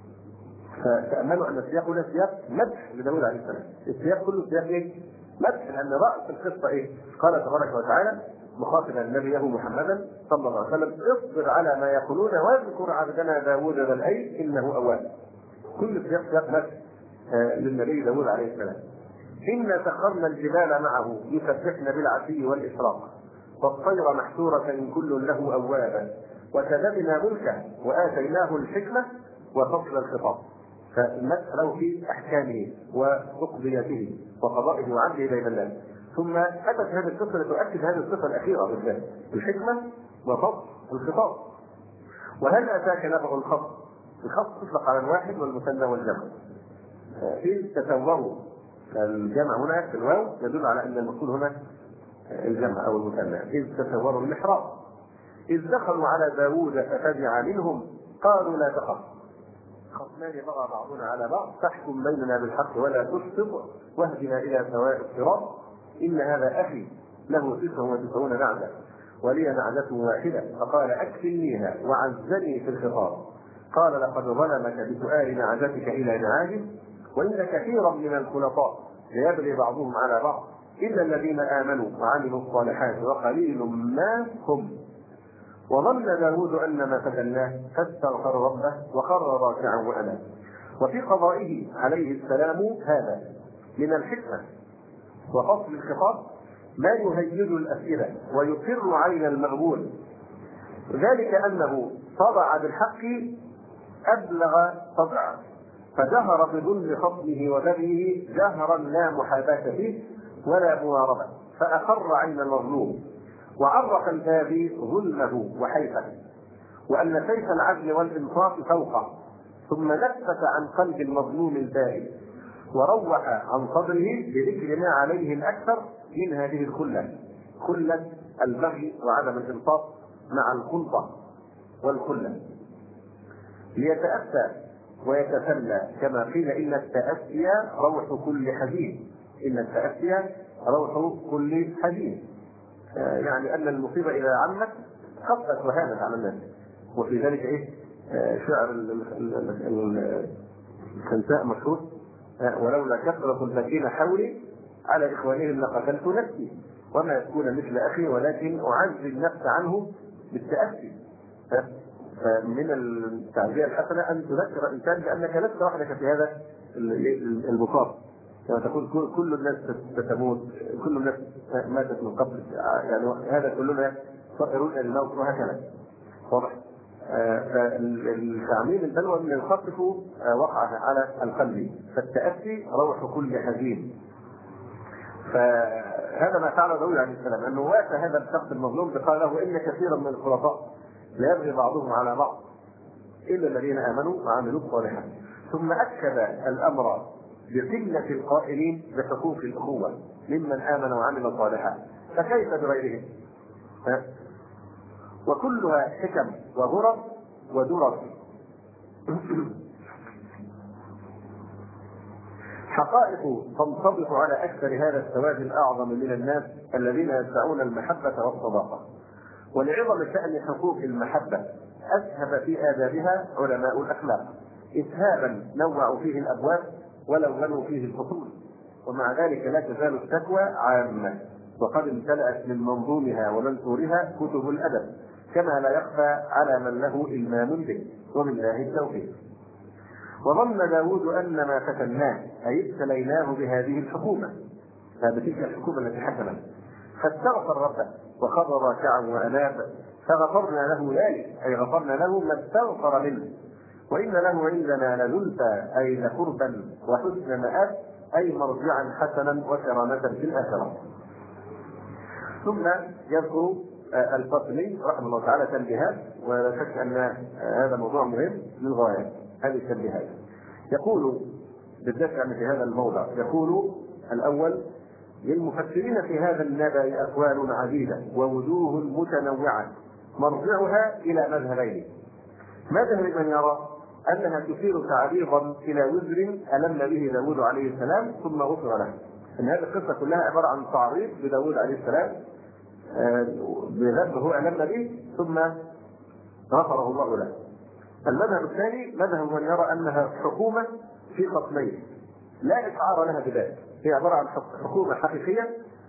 فتأملوا أن السياق هنا سياق مدح لداود عليه السلام، السياق كله سياق إيه؟ مدح، لأن رأس القصة إيه؟ قال تبارك وتعالى مخاطبا نبيه محمدا صلى الله عليه وسلم: اصبر على ما يقولون واذكر عبدنا داود ذا الأيد إنه أواب. كل سياق سياق مدح للنبي داود عليه السلام. إنا سخرنا الجبال معه يسبحن بالعشي والإشراق والطير محشورة إن كل له أوابا وكذبنا ملكه وآتيناه الحكمة وفصل الخطاب. فالمدح له في أحكامه وتقضيته وقضائه وعدله بين الناس. ثم أتت هذه القصة لتؤكد هذه الصفة الأخيرة بالذات، الحكمة وفصل الخطاب. وهل أتاك نبأ الخصم؟ الخصم تطلق على الواحد والمثنى والجمع. في تسوروا الجمع هنا في الواو يدل على أن المقصود هنا الجمع أو المثنى. إذ تسوروا المحراب إذ دخلوا على داود ففزع منهم قالوا لا تخف خصمان بغى بعضنا على بعض فاحكم بيننا بالحق ولا تشطط واهدنا إلى سواء الصراط. إن هذا أخي له تسع وتسعون نعجة ولي نعجة واحدة فقال أكفلنيها وعزني في الخطاب. قال لقد ظلمك بسؤال نعجتك إلى نعاجه وإن كثيرا من الخلطاء ليبغي بعضهم على بعض إلا الذين آمنوا وعملوا الصالحات وقليل ما هم. وظن داود أن ما فتناه فاستغفر ربه وخر راكعا وأناب. وفي قضائه عليه السلام هذا من الحكمة وفصل الخطاب ما يهيج الأسئلة ويقر عين المغبون، ذلك أنه طبع بالحق أبلغ طبعا، فجهر بظلم خصمه وبغيه جهرا لا محاباة فيه ولا مواربة، فأقر عين المظلوم وعرف الباغي ظلمه وحيفه، وأن سيف العدل والإنصاف فوقه، ثم نفس عن قلب المظلوم الباغي وروح عن صدره بذكر ما عليه الأكثر من هذه الخلة، خلة البغي وعدم الإنصاف مع الخلطة والخلة، ليتأسى ويتسلى، كما قيل إن التأسي روح كل حزين، إن التأسي روح كل حزين، يعني أن المصيبة إذا عمت خفت وهانت على الناس. وفي ذلك إيه شعر الخنساء مشهور: ولولا كثرة البكين حولي على إخوانهم لقتلت نفسي وما يكون مثل أخي ولكن أعزي النفس عنه بالتأسي. فمن التعزية الحسنة أن تذكر الإنسان بأنك لست وحدك في هذا البكاء، كما تقول كل الناس ستموت، كل الناس ماتت من قبل، يعني هذا كلنا صائرون إلى الموت وهكذا. واضح؟ فالتعميم البلوى من يخفف وقعها على القلب، فالتأسي روح كل حزين. فهذا ما فعل داود عليه السلام، أنه وافى هذا الشخص المظلوم فقال له: إن كثيرا من الخلطاء لا يبغي بعضهم على بعض إلا الذين آمنوا وعملوا الصالحات. ثم أكد الأمر بقلة القائلين بحقوق الأخوة ممن آمن وعمل صالحا، فكيف بغيرهم؟ وكلها حكم وغرض ودرر. حقائق تنطبق على أكثر هذا السواد الأعظم من الناس الذين يدعون المحبة والصداقة. ولعظم شأن حقوق المحبة أسهب في آدابها علماء الأخلاق إسهابا نوعوا فيه الأبواب ولونوا فيه الفصول، ومع ذلك لا تزال التقوى عامة، وقد امتلأت من منظومها ومنثورها كتب الأدب، كما لا يخفى على من له إلمام به، وبالله التوفيق. وظن داود أن ما فتناه أي ابتليناه بهذه الحكومة، بتلك الحكومة التي حكمت، فاستغفر ربه وخر راكعا وأناب، فغفرنا له ذلك أي غفرنا له ما استغفر منه، وإن له عندنا لزلفى أي لقربا وحسن مآب أي مرجعا حسنا وكرامة في الآخرة. ثم يذكر الفصلي رحمه الله تعالى تنبيهات، ولا شك أن هذا موضوع مهم للغاية. هذه التنبيهات يقول بالذات في هذا الموضع، يقول الأول: للمفسرين في هذا النبأ أقوال عديدة ووجوه متنوعة مرجعها إلى مذهبين. مذهب من يرى أنها تشير تعريضا إلى وزر ألم به داود عليه السلام ثم غفر له، أن هذه القصة كلها عبارة عن تعريض بداود عليه السلام بذنب هو ألم به ثم غفره الله له. المذهب الثاني مذهب من يرى أنها حكومة في خصمين لا إشعار لها بذلك، هي عبارة عن حكومة حقيقية،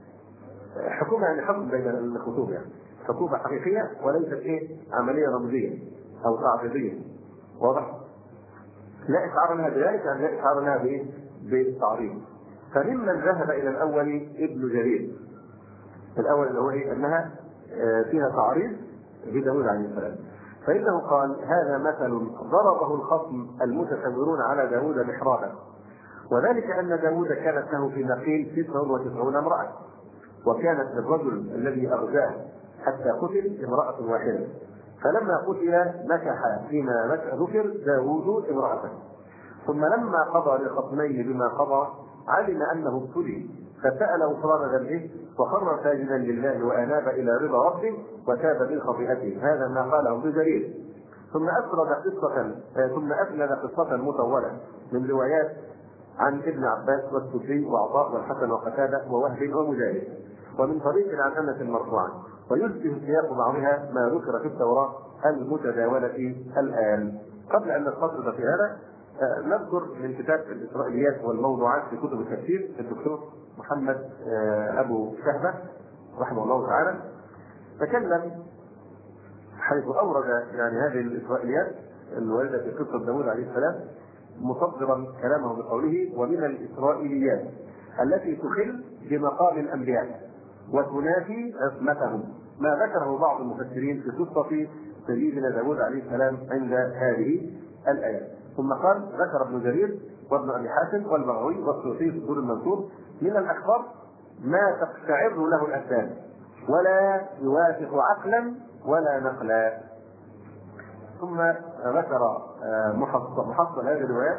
حكومة يعني حكم بين الخصوم، يعني حكومة حقيقية وليست إيه عملية رمزية أو تعريضية. واضح؟ لا إشعار لها بذلك، يعني لا إشعار لها بإيه؟ بالتعريض. فممن ذهب إلى الأول ابن جرير، الأول اللي هو إيه؟ أنها فيها تعريض بداود عليه السلام، فإنه قال: هذا مثل ضربه الخصم المتسورون على داود محرابا، وذلك أن داود كانت له في نقيل تسع وتسعون امرأة، وكانت للرجل الذي أرجاه حتى قتل امرأة واحدة، فلما قتل نكح فيما ذكر داود امرأته، ثم لما قضى للخصمين بما قضى علم أنه ابتلي فسأل غفران ذنبه وخر ساجدا لله وأناب إلى رضا ربه وتاب من خطيئته. هذا ما قاله ابن جرير. ثم أسرد قصة ثم أسند قصة مطولة من روايات عن ابن عباس والسدي وعطاء والحسن وقتادة ووهب ومجاهد، ومن طريق عن أنس مرفوعا، ويشبه سياق بعضها ما ذكر في التوراة المتداولة الآن. قبل أن نستطرد في هذا نذكر من كتاب الإسرائيليات والموضوعات في كتب التفسير الدكتور محمد أبو شهبة رحمه الله تعالى تكلم حيث أورد يعني هذه الإسرائيليات الواردة في قصة داود عليه السلام مصدرا كلامه بقوله: ومن الإسرائيليات التي تخل بمقام الأنبياء وتنافي عصمتهم ما ذكره بعض المفسرين في قصة سيدنا داود عليه السلام عند هذه الآيات. ثم قال: ذكر ابن جرير وابن أبي حاتم والبغوي والسيوطي في الدور المنصور من الأخبار ما تقشعر له الأبدان ولا يوافق عقلا ولا نقلا. ثم ذكر محصل هذه الروايات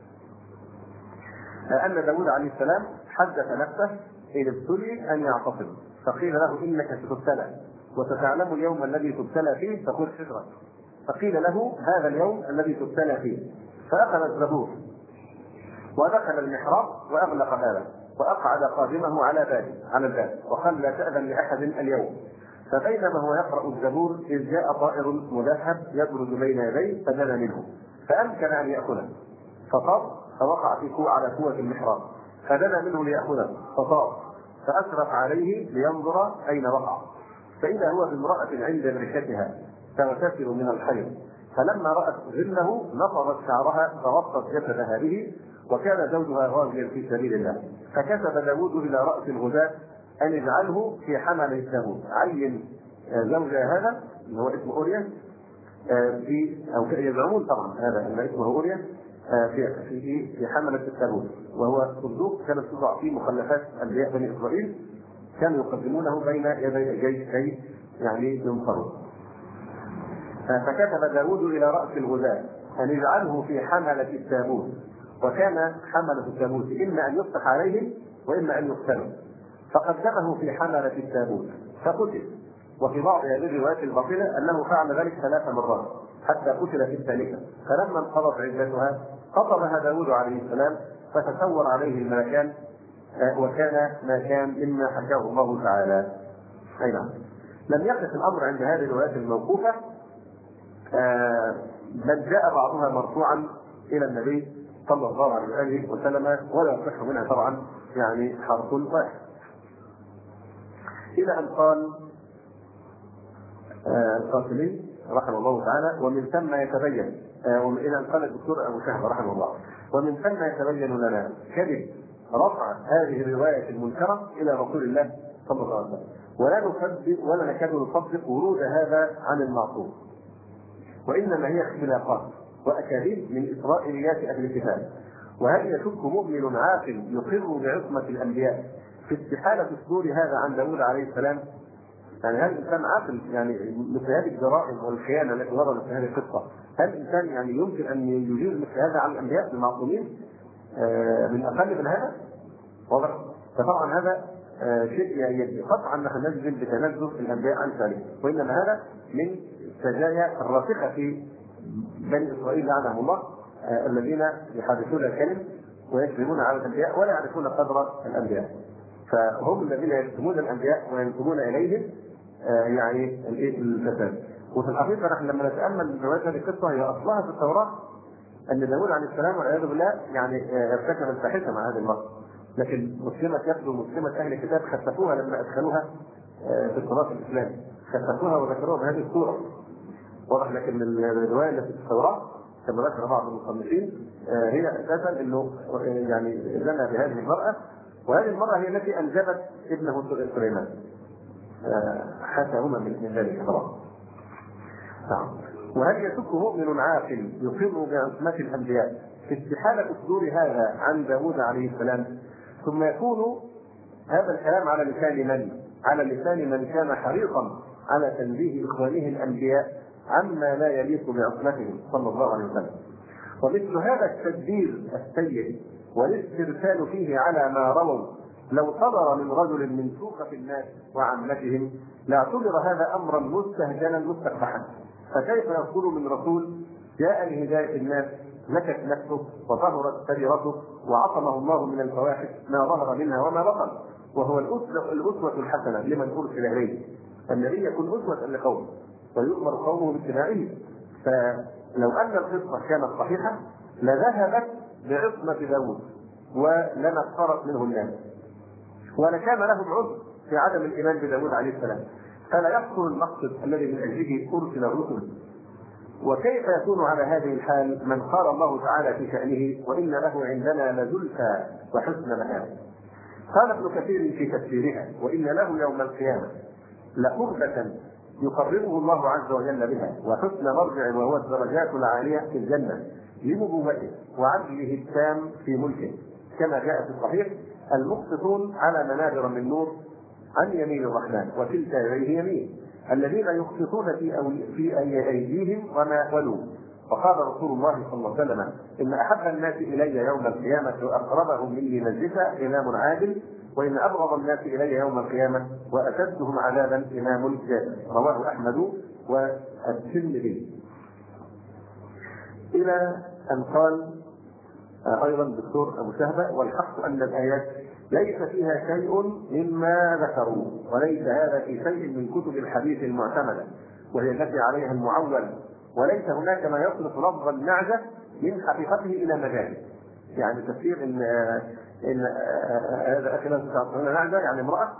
أن داود عليه السلام حدث نفسه إذ ابتلي أن يعتصم فقيل له: إنك ستبتلى وستعلم اليوم الذي تبتلى فيه فخذ حذرك. فقيل له: هذا اليوم الذي تبتلى فيه. فأخذ الزبور ودخل المحراب وأغلق بابه وأقعد قادمه على بابه على الباب وقال: لا تأذن لأحد اليوم. فبينما هو يقرأ الزبور إذ جاء طائر مذهب يبرز بين يديه فدنا منه فأمكن أن يأكله فطار فوقع في كوع على كوة المحراب فدنا منه ليأخذه فطار فأشرف عليه لينظر أين وقع فإذا هو بامرأة عند بركتها تغتسل من الحيض فلما رأت ظله نفضت شعرها فغطت جسدها به وكان زوجها غازيا في سبيل الله. فكتب داود إلى رأس الغزاة أن يجعله في حمل التابوت. عين زوجها هذا اللي هو اسمه أوريا في أو يزعمون طبعا هذا أن اسمه أوريا في في في حملة التابوت وهو صندوق كانت توضع فيه مخلفات أنبياء بني إسرائيل كانوا يقدمونه بين يدي الجيش كي يعني ينصروا. فكتب داود إلى رأس الغزاة أن يجعله في حملة التابوت وكان حملة التابوت إما أن يفتح عليهم وإما أن يقتلوا فقدمه في حملة التابوت فقتل. وفي بعض هذه الروايات الباطلة أنه فعل ذلك ثلاث مرات حتى قتل في الثالثة فلما انقضت عدتها خطبها داود عليه السلام فتسور عليه الملكان وكان ما كان مما حكاه الله تعالى. أي نعم. لم يقف الأمر عند هذه الروايات الموقوفة بل جاء بعضها مرفوعا إلى النبي صلى الله عليه وسلم ولا يصح منها طبعا يعني حرف واحد إلى أن قال القاسمي رحمه الله تعالى: ومن ثم يتبين إلى أن قال الدكتور أبو شهبة رحمه الله: ومن ثم يتبين لنا كذب رفع هذه الرواية المنكرة إلى رسول الله صلى الله عليه وسلم ولا نصدق ولا نكاد نصدق ورود هذا عن المعصوم وإنما هي اختلافات وأكاذيب من إسرائيليات أهل الكتاب. وهل يشك مؤمن عاقل يقر بعصمة الأنبياء في استحالة صدور هذا عن داود عليه السلام؟ يعني هل الإنسان عاقل يعني مثل هذه الجرائم والخيانة التي وردت في هذه القصة هل الإنسان يعني يمكن أن يجيز مثل هذا عن الأنبياء المعصومين آه من أقل من هذا؟ واضح؟ فطبعا هذا آه شيء يعني قطعا نحن نجزم بتنزه الأنبياء عن ذلك وإنما هذا من السجايا الراسخة في بني إسرائيل لعنهم الله آه الذين يحادثون الكلم ويكذبون على الأنبياء ولا يعرفون قدر الأنبياء فهم الذين يكتمون الأنبياء وينسبون إليهم آه يعني الفساد. وفي الحقيقة نحن لما نتأمل رواية هذه القصة هي أصلها في التوراة أن داود عليه السلام والعياذ بالله يعني ارتكب الفاحشة مع هذه المرأة لكن مسلمة يبدو مسلمة أهل الكتاب خففوها لما أدخلوها آه في التراث الإسلامي خففوها وذكروها بهذه الصورة واضح. لكن الرواية التي في التوراة كما ذكر بعض المصنفين آه هي أساسا أنه يعني زنى بهذه المرأة وهذه المرأة هي التي أنجبت ابنه سليمان آه حاشاهما من ذلك طبعا. نعم. وهل يشك مؤمن عاقل يقر بعصمة الأنبياء في استحالة صدور هذا عن داود عليه السلام ثم يكون هذا الكلام على لسان من؟ على لسان من كان حريصا على تنبيه إخوانه الأنبياء عما لا يليق بعصمتهم صلى الله عليه وسلم. ومثل هذا التدبير السيء والاسترسال فيه على ما رووا لو صدر من رجل من سوقة الناس وعامتهم لاعتبر هذا أمرا مستهجنا مستقبحا. فكيف يقول من رسول جاء لهداية الناس نكت نفسه وظهرت سريرته وعصمه الله من الفواحش ما ظهر منها وما بطن وهو الأسوة الحسنة لمن أرسل إليه. النبي يكون أسوة لقومه ويؤمر قومه باتباعه. فلو أن القصة كانت صحيحة لذهبت بعصمة داود ولما اقترب منه الناس، ولكان لهم عذر في عدم الإيمان بداود عليه السلام، فلا يحصل المقصد الذي من أجله أرسل الرسل. وكيف يكون على هذه الحال من قال الله تعالى في شأنه وإن له عندنا لزلفى وحسن مآب؟ قال ابن كثير في تفسيرها: وإن له يوم القيامة لقربة يقربه الله عز وجل بها، وحسن مرجع وهو الدرجات العالية في الجنة لنبوته وعدله التام في ملكه، كما جاء في الصحيح: المقسطون على منابر من نور عن يمين الرحمن وكلتا يديه يمين، الذين يقسطون في في ايديهم وما ولوا. وقال رسول الله صلى الله عليه وسلم: ان احب الناس الي يوم القيامه واقربهم مني مجلسا امام عادل، وان ابغض الناس الي يوم القيامه واشدهم عذابا امام جائر. رواه احمد والترمذي. الى ان قال ايضا الدكتور ابو شهبه: والحق ان الايات ليس فيها شيء مما ذكروا، وليس هذا في شيء من كتب الحديث المعتمده وهي التي عليها المعول، وليس هناك ما يصرف لفظ النعجه من حقيقته الى مجاله. يعني تفسير ان ان هذا اخي لا نعجه يعني امراه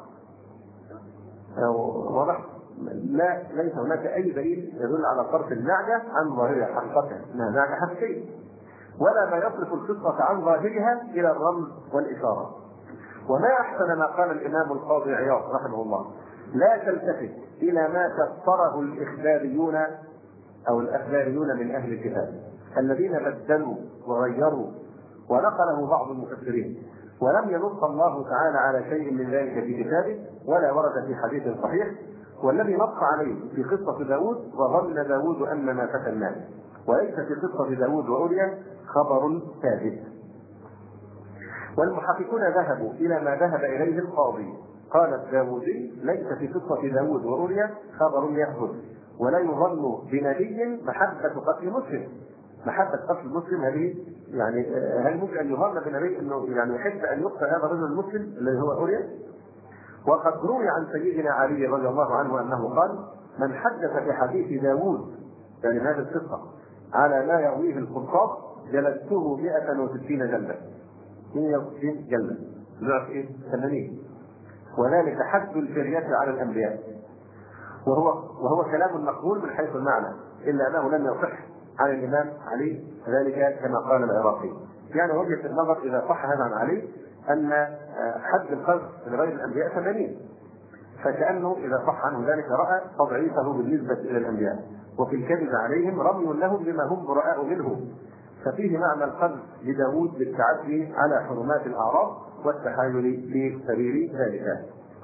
واضح، لا، ليس هناك اي دليل يدل على صرف النعجه عن ظاهرها حقيقتها انها نعجه حقيقيه، ولا ما يصرف القصه عن ظاهرها الى الرمز والاشاره. وما احسن ما قال الامام القاضي عياض رحمه الله: لا تلتفت الى ما فسره الاخباريون او الاخباريون من اهل الكتاب الذين بدلوا وغيروا ونقله بعض المفسرين، ولم ينص الله تعالى على شيء من ذلك في كتابه ولا ورد في حديث صحيح، والذي نص عليه في قصه داود: وظن داود ان ما فتناه، وليس في قصه داود وأوريا خبر ثابت. والمحققون ذهبوا إلى ما ذهب إليه القاضي. قال الداودي: ليس في قصة داود وأوريا خبر يثبت، ولا يظن بنبي محبة قتل مسلم. محبة قتل مسلم هذه يعني هل ممكن أن يظن بنبي أنه يعني يحب أن يقتل هذا الرجل المسلم الذي هو أوريا؟ وقد روي عن سيدنا علي رضي الله عنه أنه قال: من حدث بحديث داود يعني هذه القصة على ما يرويه القصاص جلدته مئة وستين جلدة. مئة وستين جلدة ضعف ايه؟ ثمانين. وذلك حد الجريات على الانبياء، وهو وهو كلام مقبول من حيث المعنى، الا انه لم يصح عن الامام علي ذلك كما قال العراقي. يعني وجهة النظر اذا صح هذا عن علي ان حد القذف لغير الانبياء ثمانين، فكانه اذا صح عنه ذلك راى تضعيفه بالنسبه الى الانبياء، وفي الكذب عليهم رمي لهم بما هم براء منه. ففيه معنى القذف لداود بالتعدي على حرمات الاعراض والتحايل في سبيل ذلك.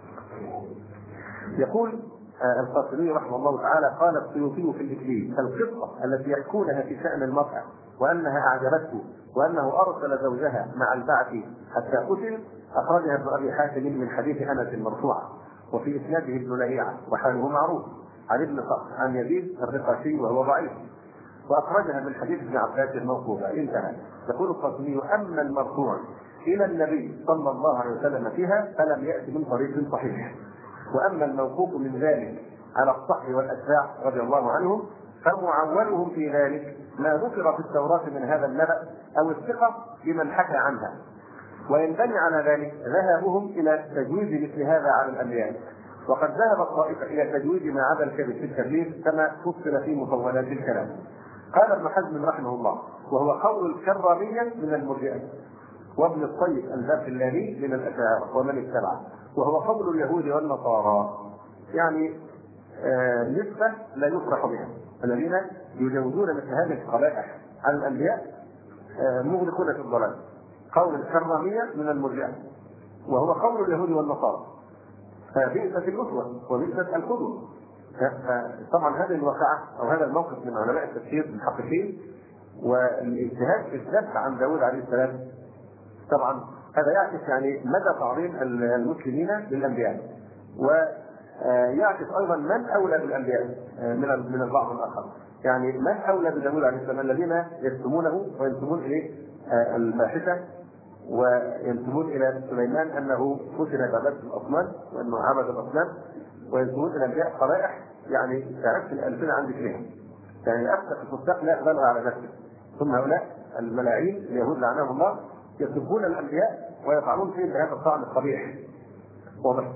يقول القاسمي رحمه الله تعالى: قال السيوطي في الإكليل: القصة التي يحكونها في شأن المرأة وأنها أعجبته وأنه أرسل زوجها مع البعث حتى قتل أخرجها ابن أبي حاتم من حديث أنس المرفوع، وفي إسناده ابن لهيعة وحاله معروف عن ابن صخر عن يزيد الرقاشي وهو ضعيف، وأخرجها من حديث ابن عباس الموقوفة. انتهى. يقول القاسمي: أما المرفوع إلى النبي صلى الله عليه وسلم فيها فلم يأتي من طريق صحيح، واما الموقوف من ذلك على الصحب والاتباع رضي الله عنهم فمعولهم في ذلك ما ذكر في التوراة من هذا النبأ او الثقة بمن حكى عنها، وينبني على ذلك ذهابهم الى تجويز مثل هذا على الانبياء. وقد ذهب الطائفة الى تجويز ما عدا الكذب في التبليغ كما فصل في مطولات الكلام. قال ابن حزم رحمه الله: وهو قول الكرامية من المرجئة، وابن الطيب الباقلاني من الاشاعرة ومن اتبعه، وهو قول اليهود والنصارى، يعني آه نسبة لا يفرح بها، الذين يجوزون مثل هذه القبائح على الانبياء آه مغلقون في الضلال. قول الكرامية من المرجئة، وهو قول اليهود والنصارى، فبئست الأسوة وبئست القدوة. طبعا هذه الواقعة او هذا الموقف من علماء التفسير المحققين والاجتهاد في الذب عن داود عليه السلام، طبعا هذا يعكس يعني مدى تعظيم المسلمين للانبياء، ويعكس ايضا من اولى بالانبياء من من البعض الاخر. يعني من اولى بداود عليه السلام الذين يكتمونه وينسبون اليه الفاحشه، وينسبون الى سليمان انه فتن بعباده الاصنام وانه عبد الاصنام، وينسبون الى الانبياء قبائح يعني تعكس الالسنه عن ذكرهم، يعني افتح الفساق لا يقبلها على نفسه، ثم هؤلاء الملاعين اليهود لعنهم الله يسبون الانبياء ويفعلون فيهم بهذا الطعن القبيح. واضح؟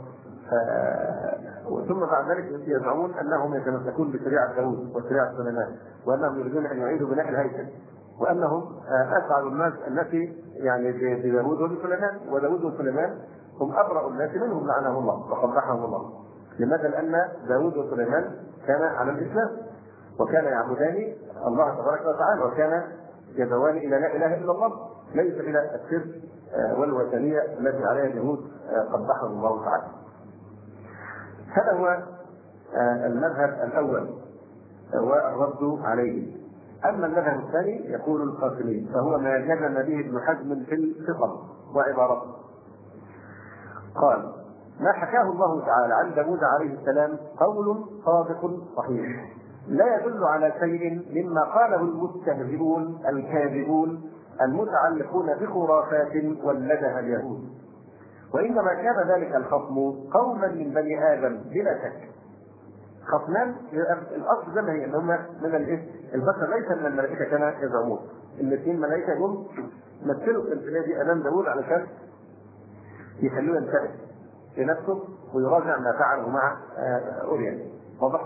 ثم بعد ذلك يزعمون انهم يتمسكون بشريعه داوود وشريعه سليمان، وانهم يريدون ان يعيدوا بناء الهيكل، وانهم اسعد الناس التي يعني بداوود وبسليمان، وداوود وسليمان هم ابرأ الناس منهم لعنهم الله وقبحهم الله. لماذا؟ لان داوود وسليمان كان على الاسلام، وكان يعبدان الله تبارك وتعالى، وكان يدعوان الى لا اله الا الله، ليس الى الشرك والوثنيه التي عليها اليهود قبحهم الله تعالى. هذا هو المذهب الاول والرد عليه. اما المذهب الثاني يقول القاسمي، فهو ما جزم به ابن حزم في الفطر وعبارته. قال: ما حكاه الله تعالى عن داود عليه السلام قول صادق صحيح، لا يدل على شيء مما قاله المستهزئون الكاذبون المتعلقون بخرافات ولدها اليهود، وانما كان ذلك الخصم قوما من بني ادم بلا شك. خصمان الاصل زي ما هي ان هم من البشر، ليس من الملائكه كما يزعمون. الاثنين ملائكه جم مثلوا التمثيليه دي امام داوود علشان يخلوه ينتبه لنفسه ويراجع ما فعله مع اوريا. واضح؟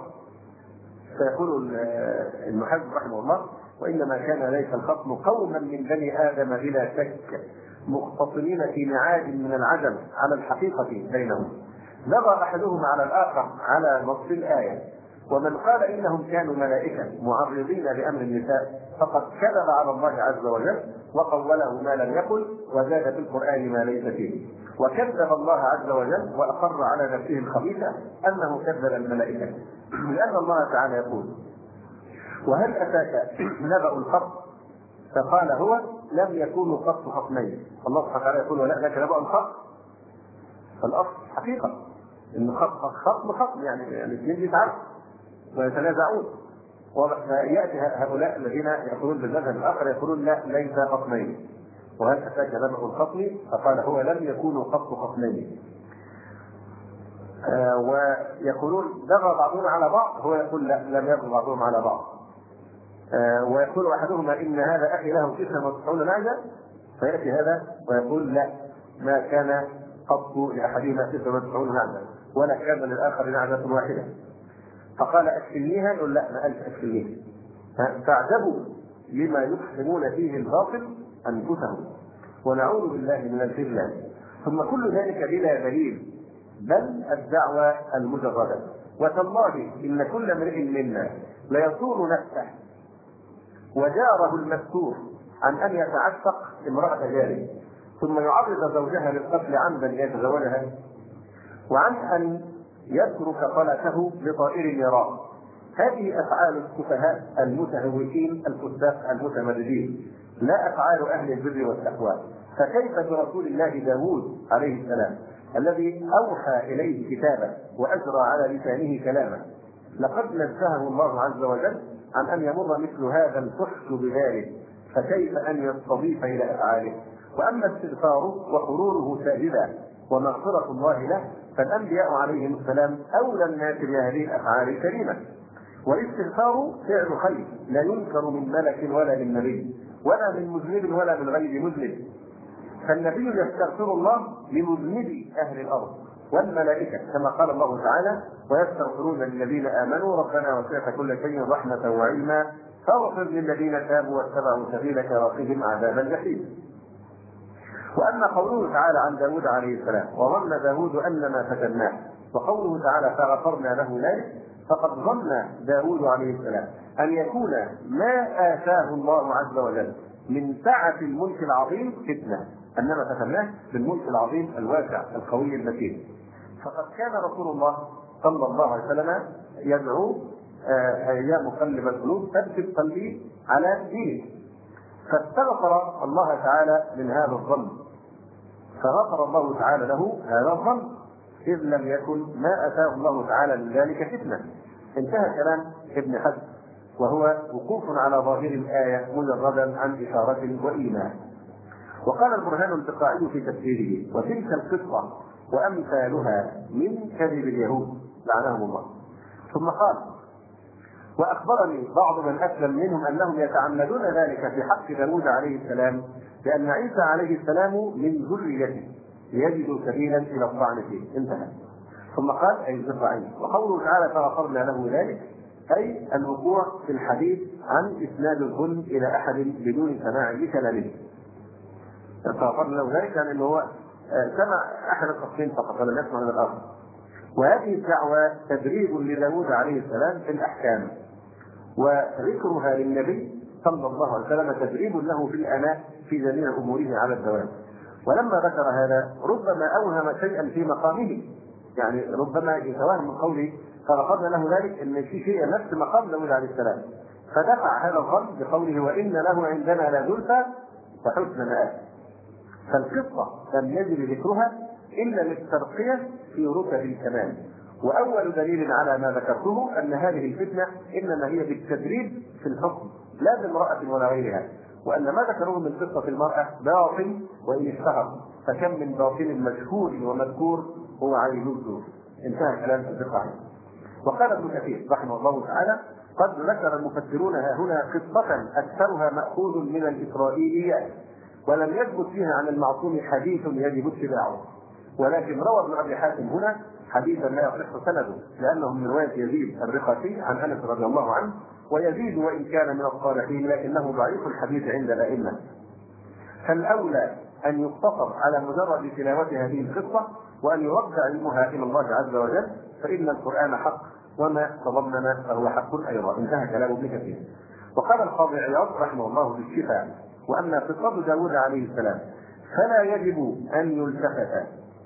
فيقول المحاسب رحمه الله: وانما كان ذلك الخصم قوما من بني ادم بلا شك مختصمين في ميعاد من العدم على الحقيقه بينهم، نظر احدهما على الاخر على نص الايه، ومن قال انهم كانوا ملائكه معرضين لامر النساء فقد كذب على الله عز وجل وقوله ما لم يقل وزاد في القران ما ليس فيه، وكذب الله عز وجل واقر على نفسه الخبيثه انه كذب الملائكه، لان الله تعالى يقول: وهل اتاك نبأ الخط فقال هو لم يكونوا قط خصمين. الله سبحانه وتعالى يقول: ولا اتاك نبأ الخط، فالاصل حقيقه ان خصم خصم يعني يعني الاثنين بيتعاركوا ويتنازعون. وياتي هؤلاء الذين يقولون بالمذهب الاخر يقولون لا ليس خصمين، وهل اتاك نبأ الخصم فقال هو لم يكونوا قط خصمين. آه ويقولون بغى بعضهم على بعض، هو يقول لا لم يبغى بعضهم على بعض. آه ويقول احدهما ان هذا اخي له تسعة وتسعون نعجه، فياتي هذا ويقول لا ما كان قط لاحدهما تسعة وتسعون نعجه ولا كان للاخر نعجه واحده. فقال اكفلنيها، يقول لا ما قالش اكفلنيها. فاعجبوا لما يقسمون فيه الباطل انفسهم، ونعوذ بالله من الخذلان. ثم كل ذلك بلا دليل، بل الدعوة المجردة. وتالله إن كل امرئ منا ليصون نفسه وجاره المستور عن أن يتعشق امرأة جاره ثم يعرض زوجها للقتل عمدا يتزوجها، وعن أن يترك طلقه لطائر يراه. هذه أفعال السفهاء المتهوكين الفساق المتمردين، لا أفعال أهل البر والتقوى. فكيف برسول الله داود عليه السلام الذي أوحى إليه كتابه وأجرى على لسانه كلامه؟ لقد نزهه الله عز وجل عن أن يمر مثل هذا الفحش بذلك، فكيف أن يستضيف إلى أفعاله؟ وأما استغفاره وحروره ساجدا ومغفرة الله له فالأنبياء عليهم السلام أولى الناس بهذه الأفعال الكريمة. والاستغفار فعل خير لا ينكر من ملك ولا من نبي ولا من مذنب ولا من غير مذنب، فالنبي يستغفر الله لمذنبي أهل الأرض والملائكة كما قال الله تعالى: ويستغفرون للذين آمنوا ربنا وسعت كل شيء رحمة وعلما فاغفر للذين تابوا واتبعوا سبيلك وقهم عذاب الجحيم. وأما قوله تعالى عن داود عليه السلام: وظن داود أنما فتناه، وقوله تعالى: فغفرنا له ذلك، فقد ظن داود عليه السلام أن يكون ما آتاه الله عز وجل من سعة الملك العظيم فتنة، أنما فتناه بالملك العظيم الواسع القوي المتين. فقد كان رسول الله صلى الله عليه وسلم يدعو: يا مقلب القلوب ثبت قلبي على دينك. فاستغفر الله تعالى من هذا الظن، فغفر الله تعالى له هذا الظن، إذ لم يكن ما أتاه الله تعالى من ذلك فتنة. انتهى كلام ابن حزم، وهو وقوف على ظاهر الآية مجردا عن إشارة وإيمان. وقال البرهان البقاعي في تفسيره: وتلك القصة وأمثالها من كذب اليهود لعنهم الله. ثم قال: وأخبرني بعض من أسلم منهم أنهم يتعمدون ذلك في حق داود عليه السلام، لأن عيسى عليه السلام من ذريته ليجدوا سبيلا إلى الطعن فيه. انتهى. ثم قال أي الذرعين. وقوله تعالى فغفرنا له ذلك أي الوقوع في الحديث عن إسناد الظلم إلى أحد بدون سماع لكلامه. فغفرنا له ذلك يعني أنه هو سمع أحد الشخصين فقط ولم يسمع من الآخر. وهذه الدعوة تدريب لداود عليه السلام في الأحكام، وذكرها للنبي صلى الله عليه وسلم تدريب له في الأناء في جميع أموره على الدوام. ولما ذكر هذا ربما أوهم شيئا في مقامه، يعني ربما يتوهم من قوله فغفرنا له ذلك ان في شيء نفس مقام داود عليه السلام، فدفع هذا الظن بقوله وان له عندنا لزلفى وحسن مآب. فالقصه لم يجد ذكرها الا للترقيه في رتب الكمال. واول دليل على ما ذكرته ان هذه الفتنه انما هي بالتدريب في الحكم لا بامراه ولا غيرها، وان ما ذكروه من قصه المراه باطل وان اشتهر، فكم من باطل مشهور ومذكور هو عين الزور. انتهى كلام الذكر. وقال ابن كثير رحمه الله تعالى قد ذكر المفسرون ها هنا قصة أكثرها مأخوذ من الإسرائيليات، ولم يثبت فيها عن المعصوم حديث يجب اتباعه، ولكن روى ابن أبي حاتم هنا حديثا لا يصح سنده لأنه من رواية يزيد الرقاشي عن أنس رضي الله عنه، ويزيد وإن كان من الصالحين لكنه ضعيف الحديث عند الأئمة. فالأولى أن يقتصر على مجرد تلاوة هذه القصة وأن يرد علمها إلى الله عز وجل، فإن القرآن حق وما تضمن فهو حق أيضا. انتهى كلام ابن كثير. وقال القاضي عياض رحمه الله في الشفاء وأما قصة داود عليه السلام فلا يجب أن يلتفت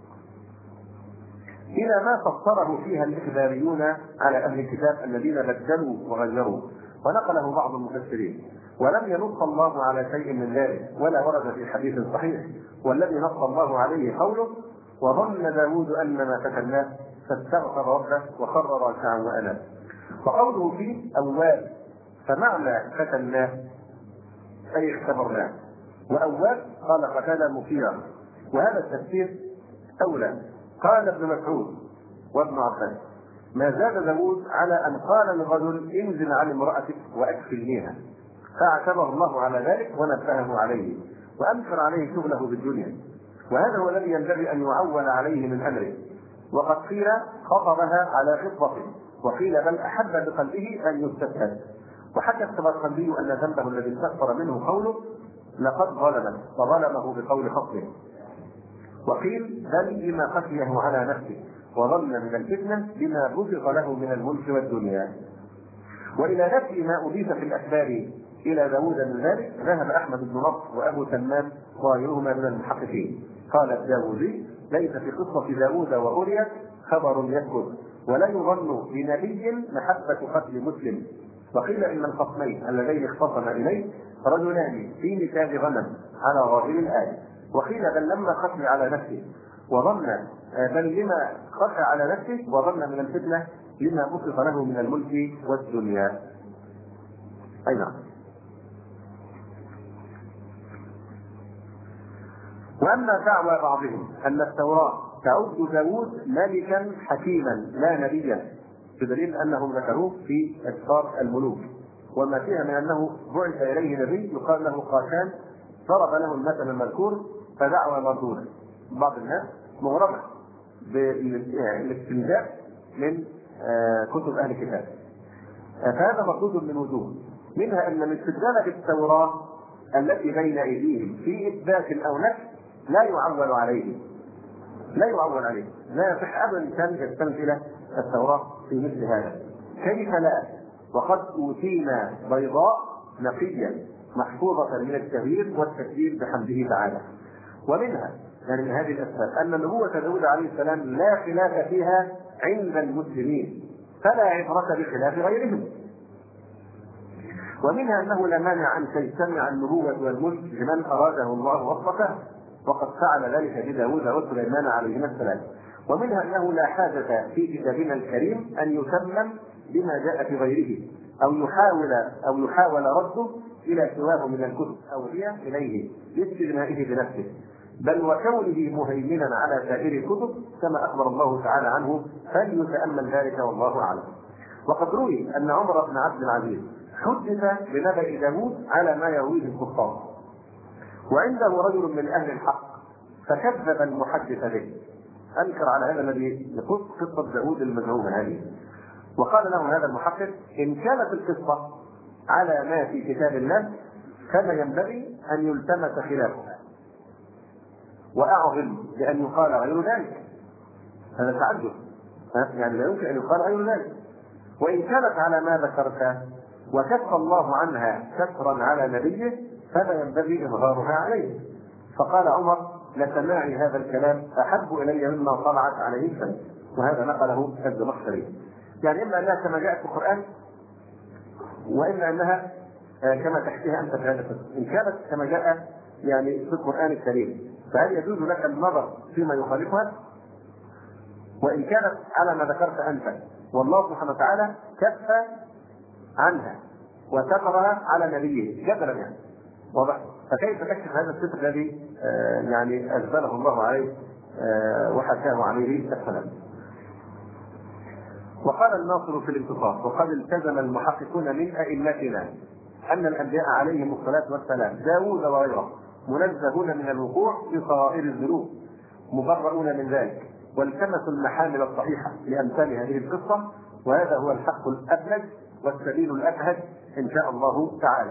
إلى ما فسره فيها الإخباريون على أهل الكتاب الذين بدلوا وغيروا، ونقله بعض المفسرين، ولم ينص الله على شيء من ذلك ولا ورد في حديث صحيح، والذي نص الله عليه قوله وظن داود أن ما فتناه فاستغفر ربه وخر راكعا وأناب. وقوله فيه أواب فمعنى فتناه أي اختبرناه، وأواب قال قتال مثيرا، وهذا التفسير أولى. قال ابن مسعود وابن عباس ما زاد داود على أن قال للرجل انزل عن امرأتك وأكفلنيها، فاعتبر الله على ذلك ونبهه عليه وأنكر عليه شغله بالدنيا، وهذا هو الذي ينبغي أن يعول عليه من أمره. وقد قيل خطبها على خطبته، وقيل بل أحب بقلبه أن يستشهد. وحكى السمرقندي أن ذنبه الذي استغفر منه قوله لقد ظلم فظلمه بقول خطبه، وقيل بل بما خشيه على نفسه وظن من الفتنة بما بسط له من الملك والدنيا. وإلى نفي ما أضيف في الأخبار إلى داود من ذلك ذهب أحمد بن نصر وأبو تمام وغيرهما من المحققين. قال الداوودي ليس في قصة داود وأوريا خبر يثبت ولا يظن بنبي محبة قتل مسلم. وقيل إن الخصمين اللذين اختصما إليه رجلان في نتاج غنم على ظاهر الآية، وقيل بل لما قتل على نفسه وظن بل لما قتل على نفسه وظن من الفتنة لما بسط له من الملك والدنيا. أي نعم. وأما دعوى بعضهم أن التوراة تعد داود ملكا حكيما لا نبيا، بدليل أنهم ذكروه في أسفار الملوك وما فيها من أنه بعث إليه نبي يقال له قاشان ضرب له المثل المذكور، فدعوى مردودة. بعض الناس مغرمة بالاستنجاء من كتب أهل الكتاب، فهذا مردود من وجوه، منها أن الاستدلال بالتوراة التي بين أيديهم في إثبات أو نفي لا يعول عليه لا يعول عليه لا يصح أبدا كان يستند إلى التوراة في مثل هذا. كيف لا؟ وقد أوتينا بيضاء نقية محفوظة من التغيير والتكذيب بحمده تعالى. ومنها يعني من هذه الأسباب أن نبوة داود عليه السلام لا خلاف فيها عند المسلمين فلا عبرة بخلاف غيرهم. ومنها أنه لا مانع أن تجتمع النبوة والملك لمن أراده الله وصفه، وقد فعل ذلك بداود وسليمان عليهما السلام. ومنها أنه لا حاجة في كتابنا الكريم أن يسمم بما جاء في غيره أو يحاول أو يحاول رده إلى سواه من الكتب أو هي إليه لاستغنائه بنفسه، بل وكونه مهيمنا على سائر الكتب كما أخبر الله تعالى عنه، فليتأمل ذلك والله أعلم. وقد روي أن عمر بن عبد العزيز حدث بنبأ داوود على ما يرويه الكفار، وعنده رجل من أهل الحق فكذب المحدث به، أنكر على هذا الذي يقص قصة داوود المزعومة هذه، وقال له هذا المحقق: إن كانت القصة على ما في كتاب الله فما ينبغي أن يلتمس خلافها، وأعظم بأن يقال غير ذلك. هذا تعجب، يعني لا يمكن أن يقال غير ذلك. وإن كانت على ما ذكرت وكف الله عنها كفرا على نبيه فما ينبغي إظهارها عليه. فقال عمر: لسماعي هذا الكلام أحب إلي مما طلعت عليه الشمس. وهذا نقله الزمخشري. يعني إما أنها كما جاءت في القرآن، وإما أنها كما تحكيها أنت في هذا القصة. إن كانت كما جاء يعني في القرآن الكريم فهل يجوز لك النظر فيما يخالفها؟ وإن كانت على ما ذكرت أنت والله سبحانه وتعالى كف عنها وسترها على نبيه جبلا يعني واضح، فكيف تكشف هذا الستر الذي آه يعني أجبله الله عليه آه وحكاه عليه السلام. وقال الناصر في الانتصار: وقد التزم المحققون من أئمتنا أن الأنبياء عليهم الصلاة والسلام داوود وغيره منزهون من الوقوع في صغائر الذنوب مبرؤون من ذلك، والتمسوا المحامل الصحيحة لأمثال هذه القصة، وهذا هو الحق الأبلج والسبيل الأبهج إن شاء الله تعالى.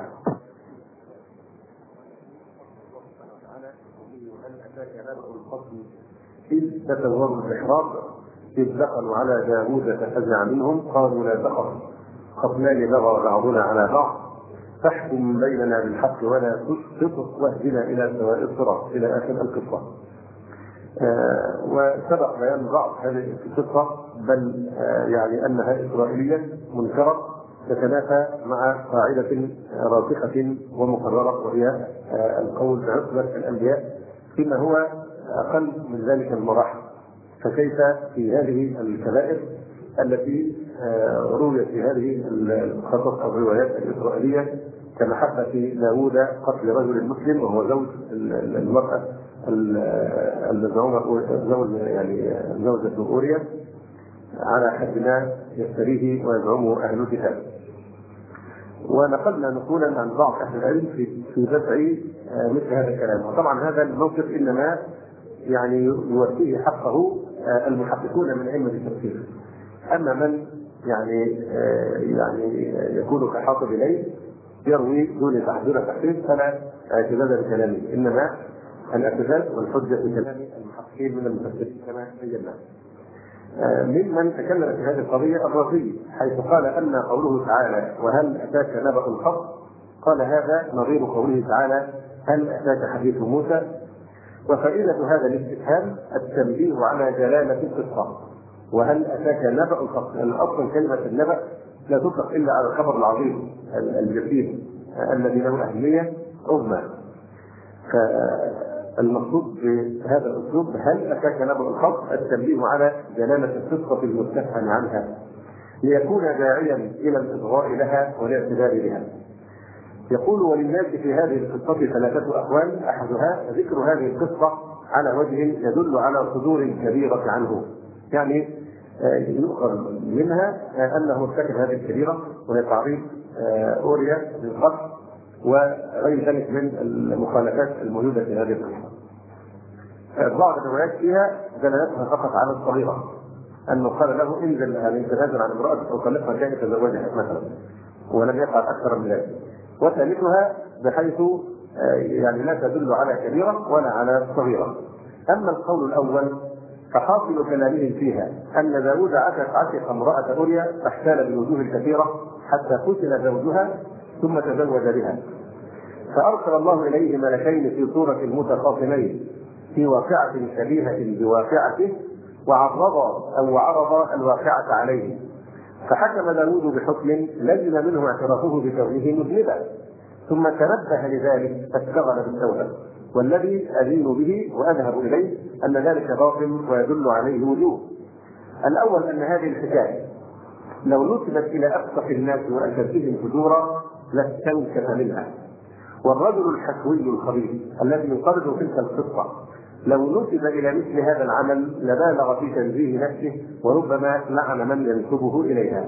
إذ تتوّروا الإحراب إذ دخلوا على داوود ففزع منهم قالوا لا تخف خصمان بغى بعضنا على بعض فاحكم بيننا بالحق ولا تسقط واهدنا إلى سواء الصراط إلى آخر القصة. آه وسبق بيان بعض هذه القصة، بل آه يعني أنها إسرائيلية منكرة تتنافى مع قاعدة راسخة ومقررة، وهي آه القول بعصمة الأنبياء فيما هو أقل من ذلك المراحل. فكيف في هذه الكبائر التي آه رويت في هذه القصص أو الروايات الإسرائيلية كمحبة داوود قتل رجل مسلم وهو زوج المرأة المزعومة زوج يعني زوجة أوريا على حد ما يفتريه ويزعمه أهل الكتاب. ونقلنا نقولا عن بعض أهل العلم في في دفع مثل هذا الكلام. وطبعا هذا الموقف إنما يعني يوفيه حقه المحققون من علم التفسير. أما من يعني يعني يكون كحاطب إليه يروي دون تحذير تحقيق فلا اعتداد بكلامه، إنما الاعتداد والحجة في كلام المحققين من المفسرين كما بينا. ممن تكلم في هذه القضية الرازي حيث قال أن قوله تعالى وهل أتاك نبأ الخصم قال هذا نظير قوله تعالى هل أتاك حديث موسى. وفائدة هذا الاستفهام التنبيه على جلالة القصة. وهل أتاك نبأ الخصم، لأن أصلا كلمة النبأ لا تطلق إلا على الخبر العظيم الجسيم الذي له أهمية عظمى. فالمقصود بهذا الأسلوب هل أتاك نبأ الخصم التنبيه على جلالة القصة المستفهم عنها ليكون داعيا إلى الإصغاء لها والاعتدال بها. يقول وللناس في هذه القصة ثلاثة أقوال، أحدها ذكر هذه القصة على وجه يدل على صدور كبيرة عنه، يعني يؤخذ منها أنه ارتكب هذه الكبيرة وهي تعريض أوريا للقتل وغير ذلك من المخالفات الموجودة في هذه القصة. بعض الروايات فيها دلالتها فقط على الصغيرة، أنه قال له انزل يعني تنازل عن امرأة أو طلقها كان يتزوجها مثلا ولم يفعل أكثر من ذلك. وثالثها بحيث يعني لا تدل على كبيرة ولا على صغيرة. أما القول الأول فحاصل كلامهم فيها أن داود عشق امرأة أوريا فاحتال بالوجوه الكثيرة حتى قتل زوجها ثم تزوج بها، فأرسل الله إليه ملكين في صورة المتخاصمين في واقعة شبيهة بواقعته وعرضا أو عرض الواقعة عليه، فحكم داود بحكم لزم منه اعترافه بكونه مذنبا، ثم تنبه لذلك فاشتغل بالتوبة، والذي أدين به وأذهب إليه أن ذلك باطل ويدل عليه وجوه. الأول أن هذه الحكاية لو نسبت إلى أفسق الناس وأشدهم فجورا لاستنكف منها، والرجل الحكوي الخبيث الذي يقرر تلك القصة لو نسب إلى مثل هذا العمل لبالغ في تنزيه نفسه وربما لعن من ينسبه إليها.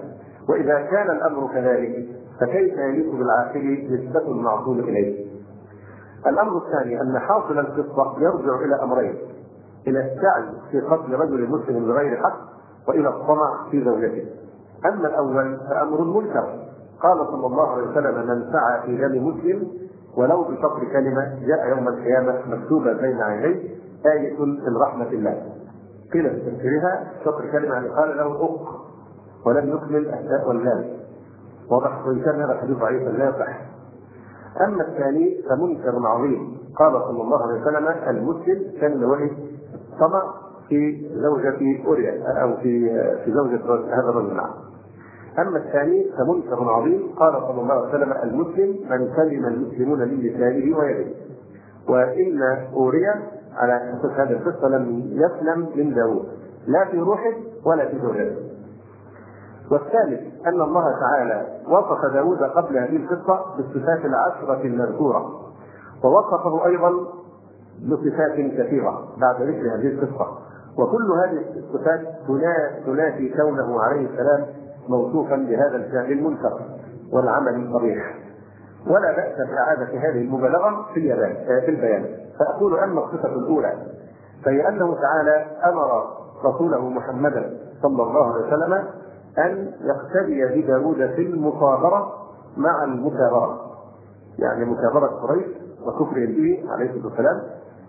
وإذا كان الأمر كذلك فكيف يليق بالعاقل نسبة المعصوم إليه؟ الأمر الثاني أن حاصل القصة يرجع إلى أمرين: إلى السعي في قتل رجل مسلم بغير حق، وإلى الطمع في زوجته. أما الأول فأمر منكر، قال صلى الله عليه وسلم: من سعى في دم مسلم ولو بشطر كلمة جاء يوم القيامة مكتوبة بين عينيه آية من رحمة الله. قيل في تفسيرها شطر كلمة يعني قال له أق ولم يكمل التاء واللام، واضح؟ وإن كان هذا حديث ضعيف لا يصح. أما الثاني فمنكر عظيم، قال صلى الله عليه وسلم: المسلم كان له طمع في زوجة أوريا أو في في زوجة هذا الرجل. أما الثاني فمنكر عظيم، قال صلى الله عليه وسلم: المسلم من سلم المسلمون من لسانه ويده. وإن أوريا على أساس هذه القصة لم يسلم من داوود لا في روحه ولا في زوجته. والثالث أن الله تعالى وصف داوود قبل هذه القصة بالصفات العشرة المذكورة، ووصفه أيضا بصفات كثيرة بعد ذكر هذه القصة، وكل هذه الصفات تنافي كونه عليه السلام موصوفا بهذا الفعل المنكر والعمل القبيح. ولا بأس بإعادة هذه المبالغة في في البيان. فأقول: أما الصفة الأولى فهي أنه تعالى أمر رسوله محمدا صلى الله عليه وسلم أن يقتدي بداود في المصابرة مع المكابرة، يعني مكابرة قريش وكفرهم به عليه الصلاة والسلام.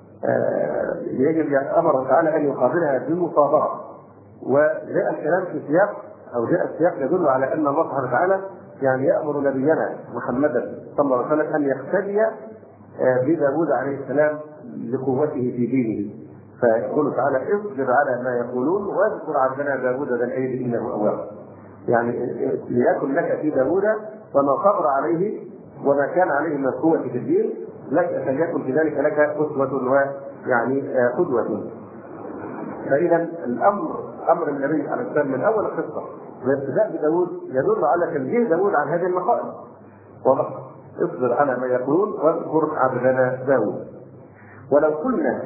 يجب أمر تعالى أن يقابلها بالمصابرة. وجاء الكلام في سياق أو جاء السياق يدل على أن الله سبحانه وتعالى يعني يأمر نبينا محمدا صلى الله عليه وسلم أن يقتدي بداود عليه السلام لقوته في دينه. فيقول تعالى: اصبر على ما يقولون واذكر عبدنا داود ذا الأيد إنه أواب. يعني ليكن لك في داود وما صبر عليه وما كان عليه من القوة في الدين لك، فليكن في ذلك لك أسوة ويعني قدوة. فإذا الأمر أمر النبي عليه السلام من أول القصة والابتداء بداود يدل على تنزيه داود عن هذه المقائد. واضح؟ اصبر على ما يقولون واذكر عبدنا داود. ولو قلنا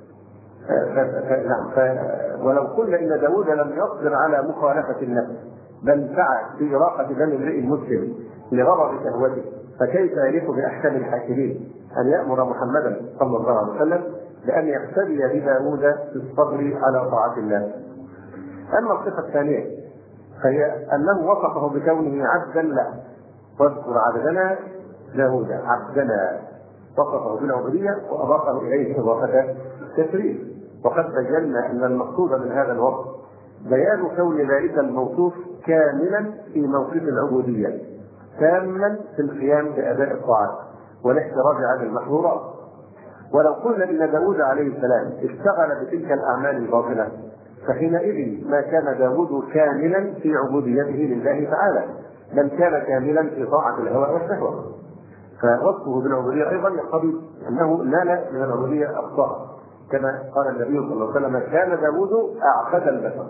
نعم ولو قلنا ان داود لم يصبر على مخالفه النفس بل سعى في اراقه دم امرئ مسلم لغرض شهوته، فكيف يليق باحكام الحاكمين ان يامر محمدا صلى الله عليه وسلم بان يقتدي بداود في الصبر على طاعه الله؟ اما الصفه الثانيه فهي انه وصفه بكونه عبدا له، واذكر عبدنا داود، عبدنا وصفه بالعبوديه واضافه اليه اضافه تشريف. وقد بينا ان المقصود من هذا الوصف بيان كون ذلك الموصوف كاملا في موقف العبوديه، تاما في القيام باداء الطاعات والاحتراز عن المحظورات. ولو قلنا ان داود عليه السلام اشتغل بتلك الاعمال الباطله فحينئذ ما كان داود كاملا في عبوديته لله تعالى، بل كان كاملا في طاعه الهوى والشهوه. فوصفه بالعبوديه ايضا يقتضي انه نال من العبوديه اخطاء، كما قال النبي صلى الله عليه وسلم: كان داود اعقد البشر.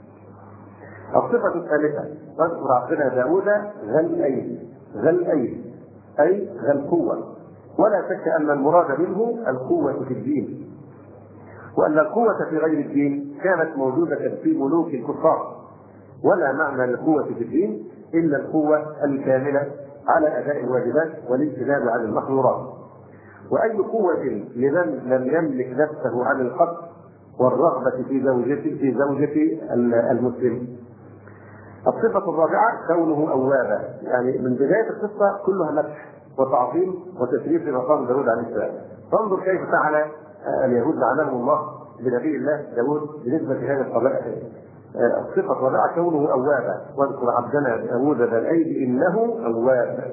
الصفه الثالثه: اذكر عبدنا داود ذا الايد، ذا الايد اي ذا القوه. ولا شك ان المراد منه القوه في الدين، وان القوه في غير الدين كانت موجوده في ملوك الكفار، ولا معنى للقوه في الدين الا القوه الكامله على اداء الواجبات والاجتناب عن المحظورات. واي قوه لمن لم يملك نفسه عن القتل والرغبه في زوجته في زوجه المسلم. الصفه الرابعه كونه اوابا، يعني من بدايه القصه كلها مدح وتعظيم وتشريف لمقام داود عليه السلام. فانظر كيف فعل اليهود لعنهم الله بنبي الله داود بالنسبه لهذه القبائل. الصفه الرابعه كونه اوابا، واذكر عبدنا داود ذا الايد انه اواب،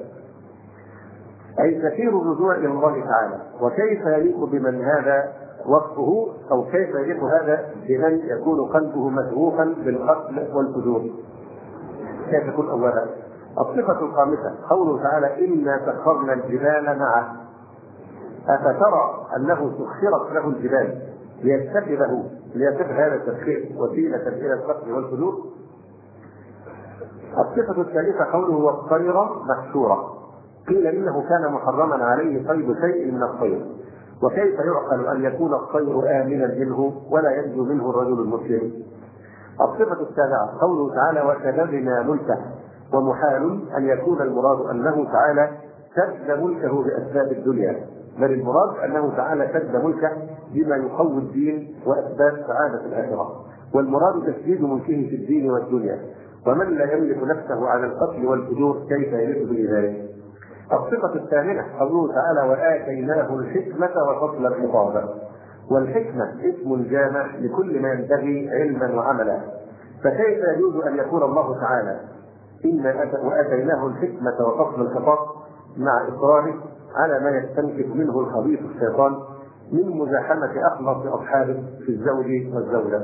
اي كثير الرجوع الى الله تعالى. وكيف يليق بمن هذا وصفه، او كيف يليق هذا بمن يكون قلبه مشغوفا بالقتل والفجور؟ كيف يكون اوابا؟ الصفه الخامسه قوله تعالى: انا سخرنا الجبال معه. افترى انه سخرت له الجبال ليتخذه ليتخذ هذا التسخير وسيله الى القتل والفجور؟ الصفه الثالثه قوله: والطير محشوره. قيل انه كان محرما عليه صيد شيء من الطير، وكيف يعقل ان يكون الطير امنا منه ولا ينجو منه الرجل المسلم؟ الصفه السابعه قوله تعالى: وشددنا ملكه. ومحال أن يكون المراد أنه تعالى سد ملكه بأسباب الدنيا، بل المراد أنه تعالى سد ملكه بما يقوي الدين وأسباب سعادة الآخرة، والمراد تسديد ملكه في الدين والدنيا. ومن لا يملك نفسه على القتل والفجور كيف يملك بذلك؟ الصفة الثامنة قوله تعالى وآتيناه الحكمة وفصل الخطاب. والحكمة اسم جامع لكل ما ينبغي علما وعملا، فكيف يجوز أن يقول الله تعالى إن وآتيناه الحكمة وفصل الخطاب مع إصراره على ما يستنكف منه الخبيث الشيطان من مزاحمة أخلص أصحابه في الزوج والزوجة.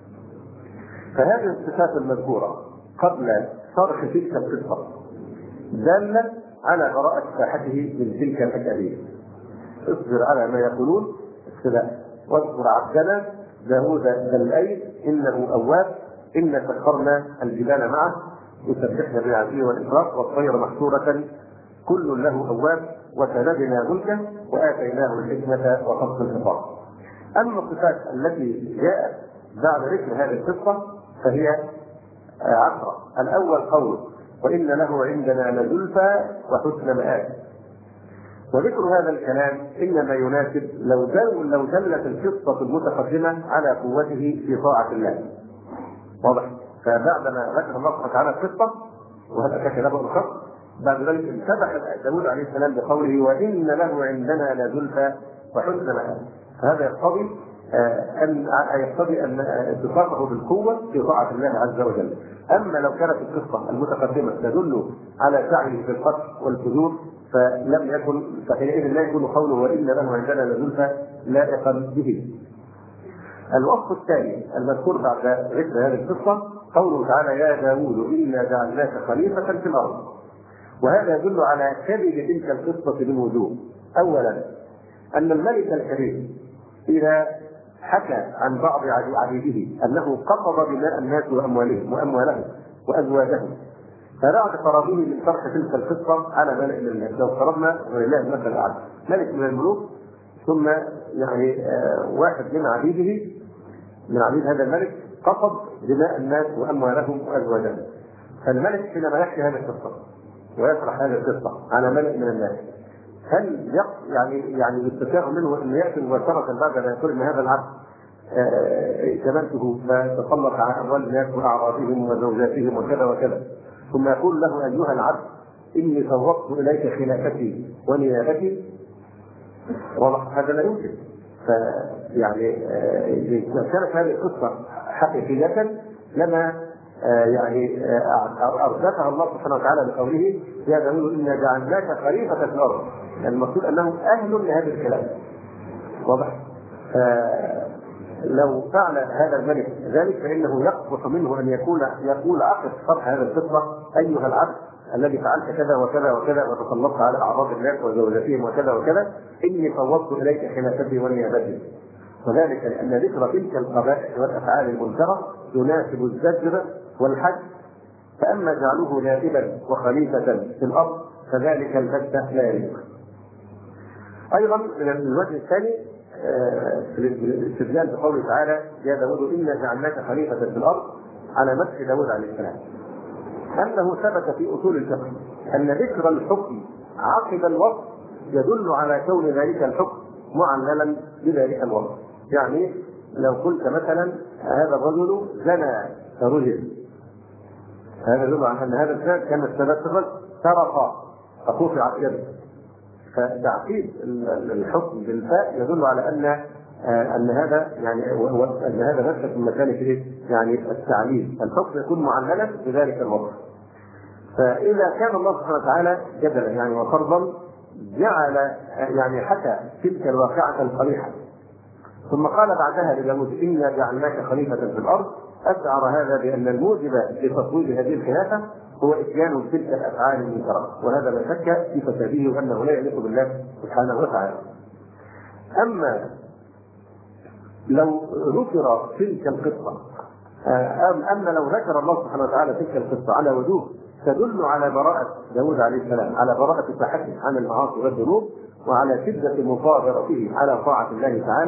فهذه الصفات المذكورة قبل شرح تلك القصة دالة على براءة ساحته من تلك الأكاذيب. اصبر على ما يقولون ابتلاء، واذكر عبدنا داود ذا الأيد إنه أواب إن سخرنا الجبال معه يسبحن بالعشي والإشراق والطير محشورة كل له أواب وسندنا ملكا وآتيناه الحكمة وفصل الخطاب. أما الصفات التي جاءت بعد ذكر هذه القصة فهي عشرة. الأول قوله وإن له عندنا لزلفى وحسن مآب. وذكر هذا الكلام إنما يناسب لو دل لو دلت القصة المتقدمة على قوته في طاعة الله. واضح؟ فبعدما ذكر الله سبحانه وتعالى القصة وهذا كان له الخط، بعد ذلك انتبه داود عليه السلام بقوله وإن له عندنا لزلفى وحسن مآب. فهذا يقتضي أن يقتضي أن اتصافه بالقوة في طاعة الله عز وجل. أما لو كانت القصة المتقدمة تدل على سعيه في القتل والفجور فلم يكن فحينئذ لا يكون قوله وإن له عندنا لزلفى لائقا به. الوصف الثاني المذكور بعد ذكر هذه القصة قوله تعالى يا داود إنا جعلناك خليفة في الأرض. وهذا يدل على كذب تلك القصة من وجوه. أولا أن الملك الكريم إذا حكى عن بعض عبيده أنه قبض دماء الناس وأموالهم وأموالهم وأزواجهم فبعد فراغه من شرح تلك القصة على ملك من الناس، لو افترضنا ولله المثل الأعلى ملك من الملوك ثم يعني آه واحد من عبيده من عبيد هذا الملك قصد دماء الناس وأموالهم وأزواجهم، فالملك حينما يحكي هذه القصة ويشرح هذه القصة على ملك من الناس هل يعني يعني يستطيع منه ان ياتي مباشره بعد ان يقول ان هذا العبد ائتمنته فتسلط على اموال الناس واعراضهم وزوجاتهم وكذا وكذا ثم يقول له ايها العبد اني فوضت اليك خلافتي ونيابتي؟ والله هذا لا يمكن. فيعني اذا كانت هذه القصه حقيقيه لما يعني أردفها الله سبحانه وتعالى بقوله يا داود إنا جعلناك خليفة في الأرض، يعني المقصود أنه أهل لهذا الكلام. واضح؟ لو فعل هذا الملك ذلك فإنه يقبح منه أن يقول يقول عقب شرح هذا القصة أيها العبد الذي فعلت كذا وكذا وكذا وتسلطت على أعراض الناس وزوجاتهم وكذا وكذا إني فوضت إليك خلافتي ونيابتي. وذلك لأن ذكر تلك القبائح والأفعال المنكرة يناسب الزجر والحج، فأما جعله نائبا وخليفة في الأرض فذلك البتة لا يليق. أيضا من الوجه الثاني في الاستدلال بقوله تعالى يا داود إنا جعلناك خليفة في الأرض على مدح داود عليه السلام أنه ثبت في أصول الفقه أن ذكر الحكم عقب الوصف يدل على كون ذلك الحكم معللا بذلك الوصف. يعني لو قلت مثلا هذا الرجل زنى فرجل، هذا يدل على ان هذا الزنا كان السبب في الرجل سرق فقطعت يده، فتعقيد الحكم بالفاء يدل على ان ان هذا يعني ان هذا نفس من مكان يعني التعليل، الحكم يكون معللا بذلك الوصف. فاذا كان الله سبحانه وتعالى جدلا يعني وفرضا جعل يعني حكى تلك الواقعه القبيحه ثم قال بعدها لداود إنا جعلناك خليفة في الأرض، أشعر هذا بأن الموجب لتصويب هذه الخلافة هو إتيان تلك الأفعال المنكرة، وهذا لا شك في فساده وأنه لا يليق بالله سبحانه وتعالى. أما لو ذكر تلك القصة أما لو ذكر الله سبحانه وتعالى تلك القصة على وجوه تدل على براءة داود عليه السلام، على براءة التحدث عن المعاصي والذنوب وعلى شدة مصابرته على طاعة الله تعالى،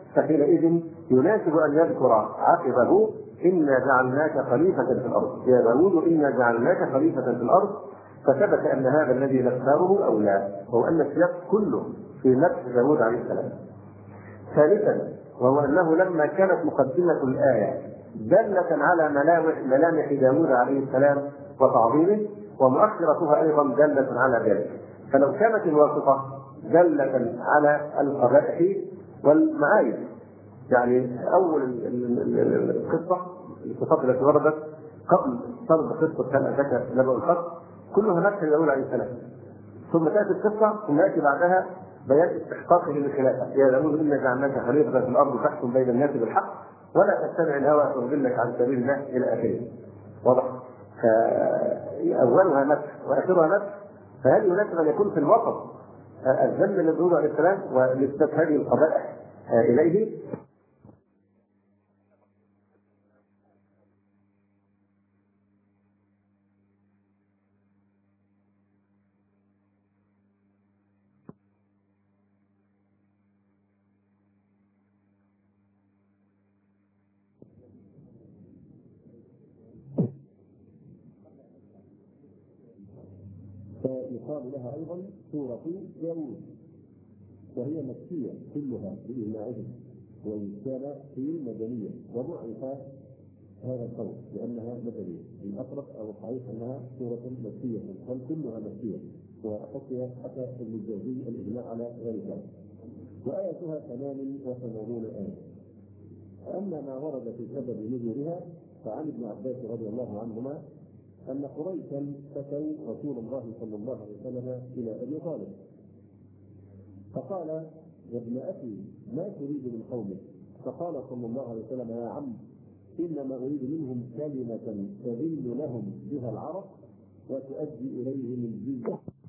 فحينئذ يناسب أن يذكر عقبه إنا جعلناك خليفة في الأرض، يا داود إنا جعلناك خليفة في الأرض. فثبت أن هذا الذي نختاره أولى، وهو أن السياق كله في مدح داود عليه السلام. ثالثا وهو أنه لما كانت مقدمة الآية دالة على ملامح داود عليه السلام وتعظيمه، ومؤخرتها أيضا دالة على ذلك، فلو كانت الواسطة دالة على القبائح والمعايب، يعني أول القصة القصة التي وردت قبل سرد قصة هل أتاك نبأ الخصم كلها مدح داود عليه السلام، ثم تأتي القصة ثم يأتي بعدها بيان استحقاقه للخلافة، يا داود إنا جعلناك خليفة في الأرض تحكم بين الناس بالحق ولا تتبع الهوى فيضلك عن سبيل الله إلى آخره. واضح؟ فأولها مدح وآخرها مدح، فهل يناسب أن يكون في الوسط الذم لداود عليه السلام ونسبة هذه القبائح إليه؟ فيقال لها أيضا سورة داود، وهي مكية كلها بإجماعهم، وإن كان في مدنية وضعف هذا القول لأنها مدنية، الأقرب أو الصحيح أنها سورة مكية، بل كلها مكية، وحكي حتى ابن الجوزي الإجماع على ذلك. وآياتها ثمان وثمانون آية. أما ما ورد في سبب نزولها فعن ابن عباس رضي الله عنهما أن قريشا فتوا رسول الله صلى الله عليه وسلم إلى أبي طالب فقال يا ابن أخي ما تريد من قومك؟ فقال صلى الله عليه وسلم يا عم إنما أريد منهم كلمة تذل لهم بها العرب وتؤدي إليهم الجزية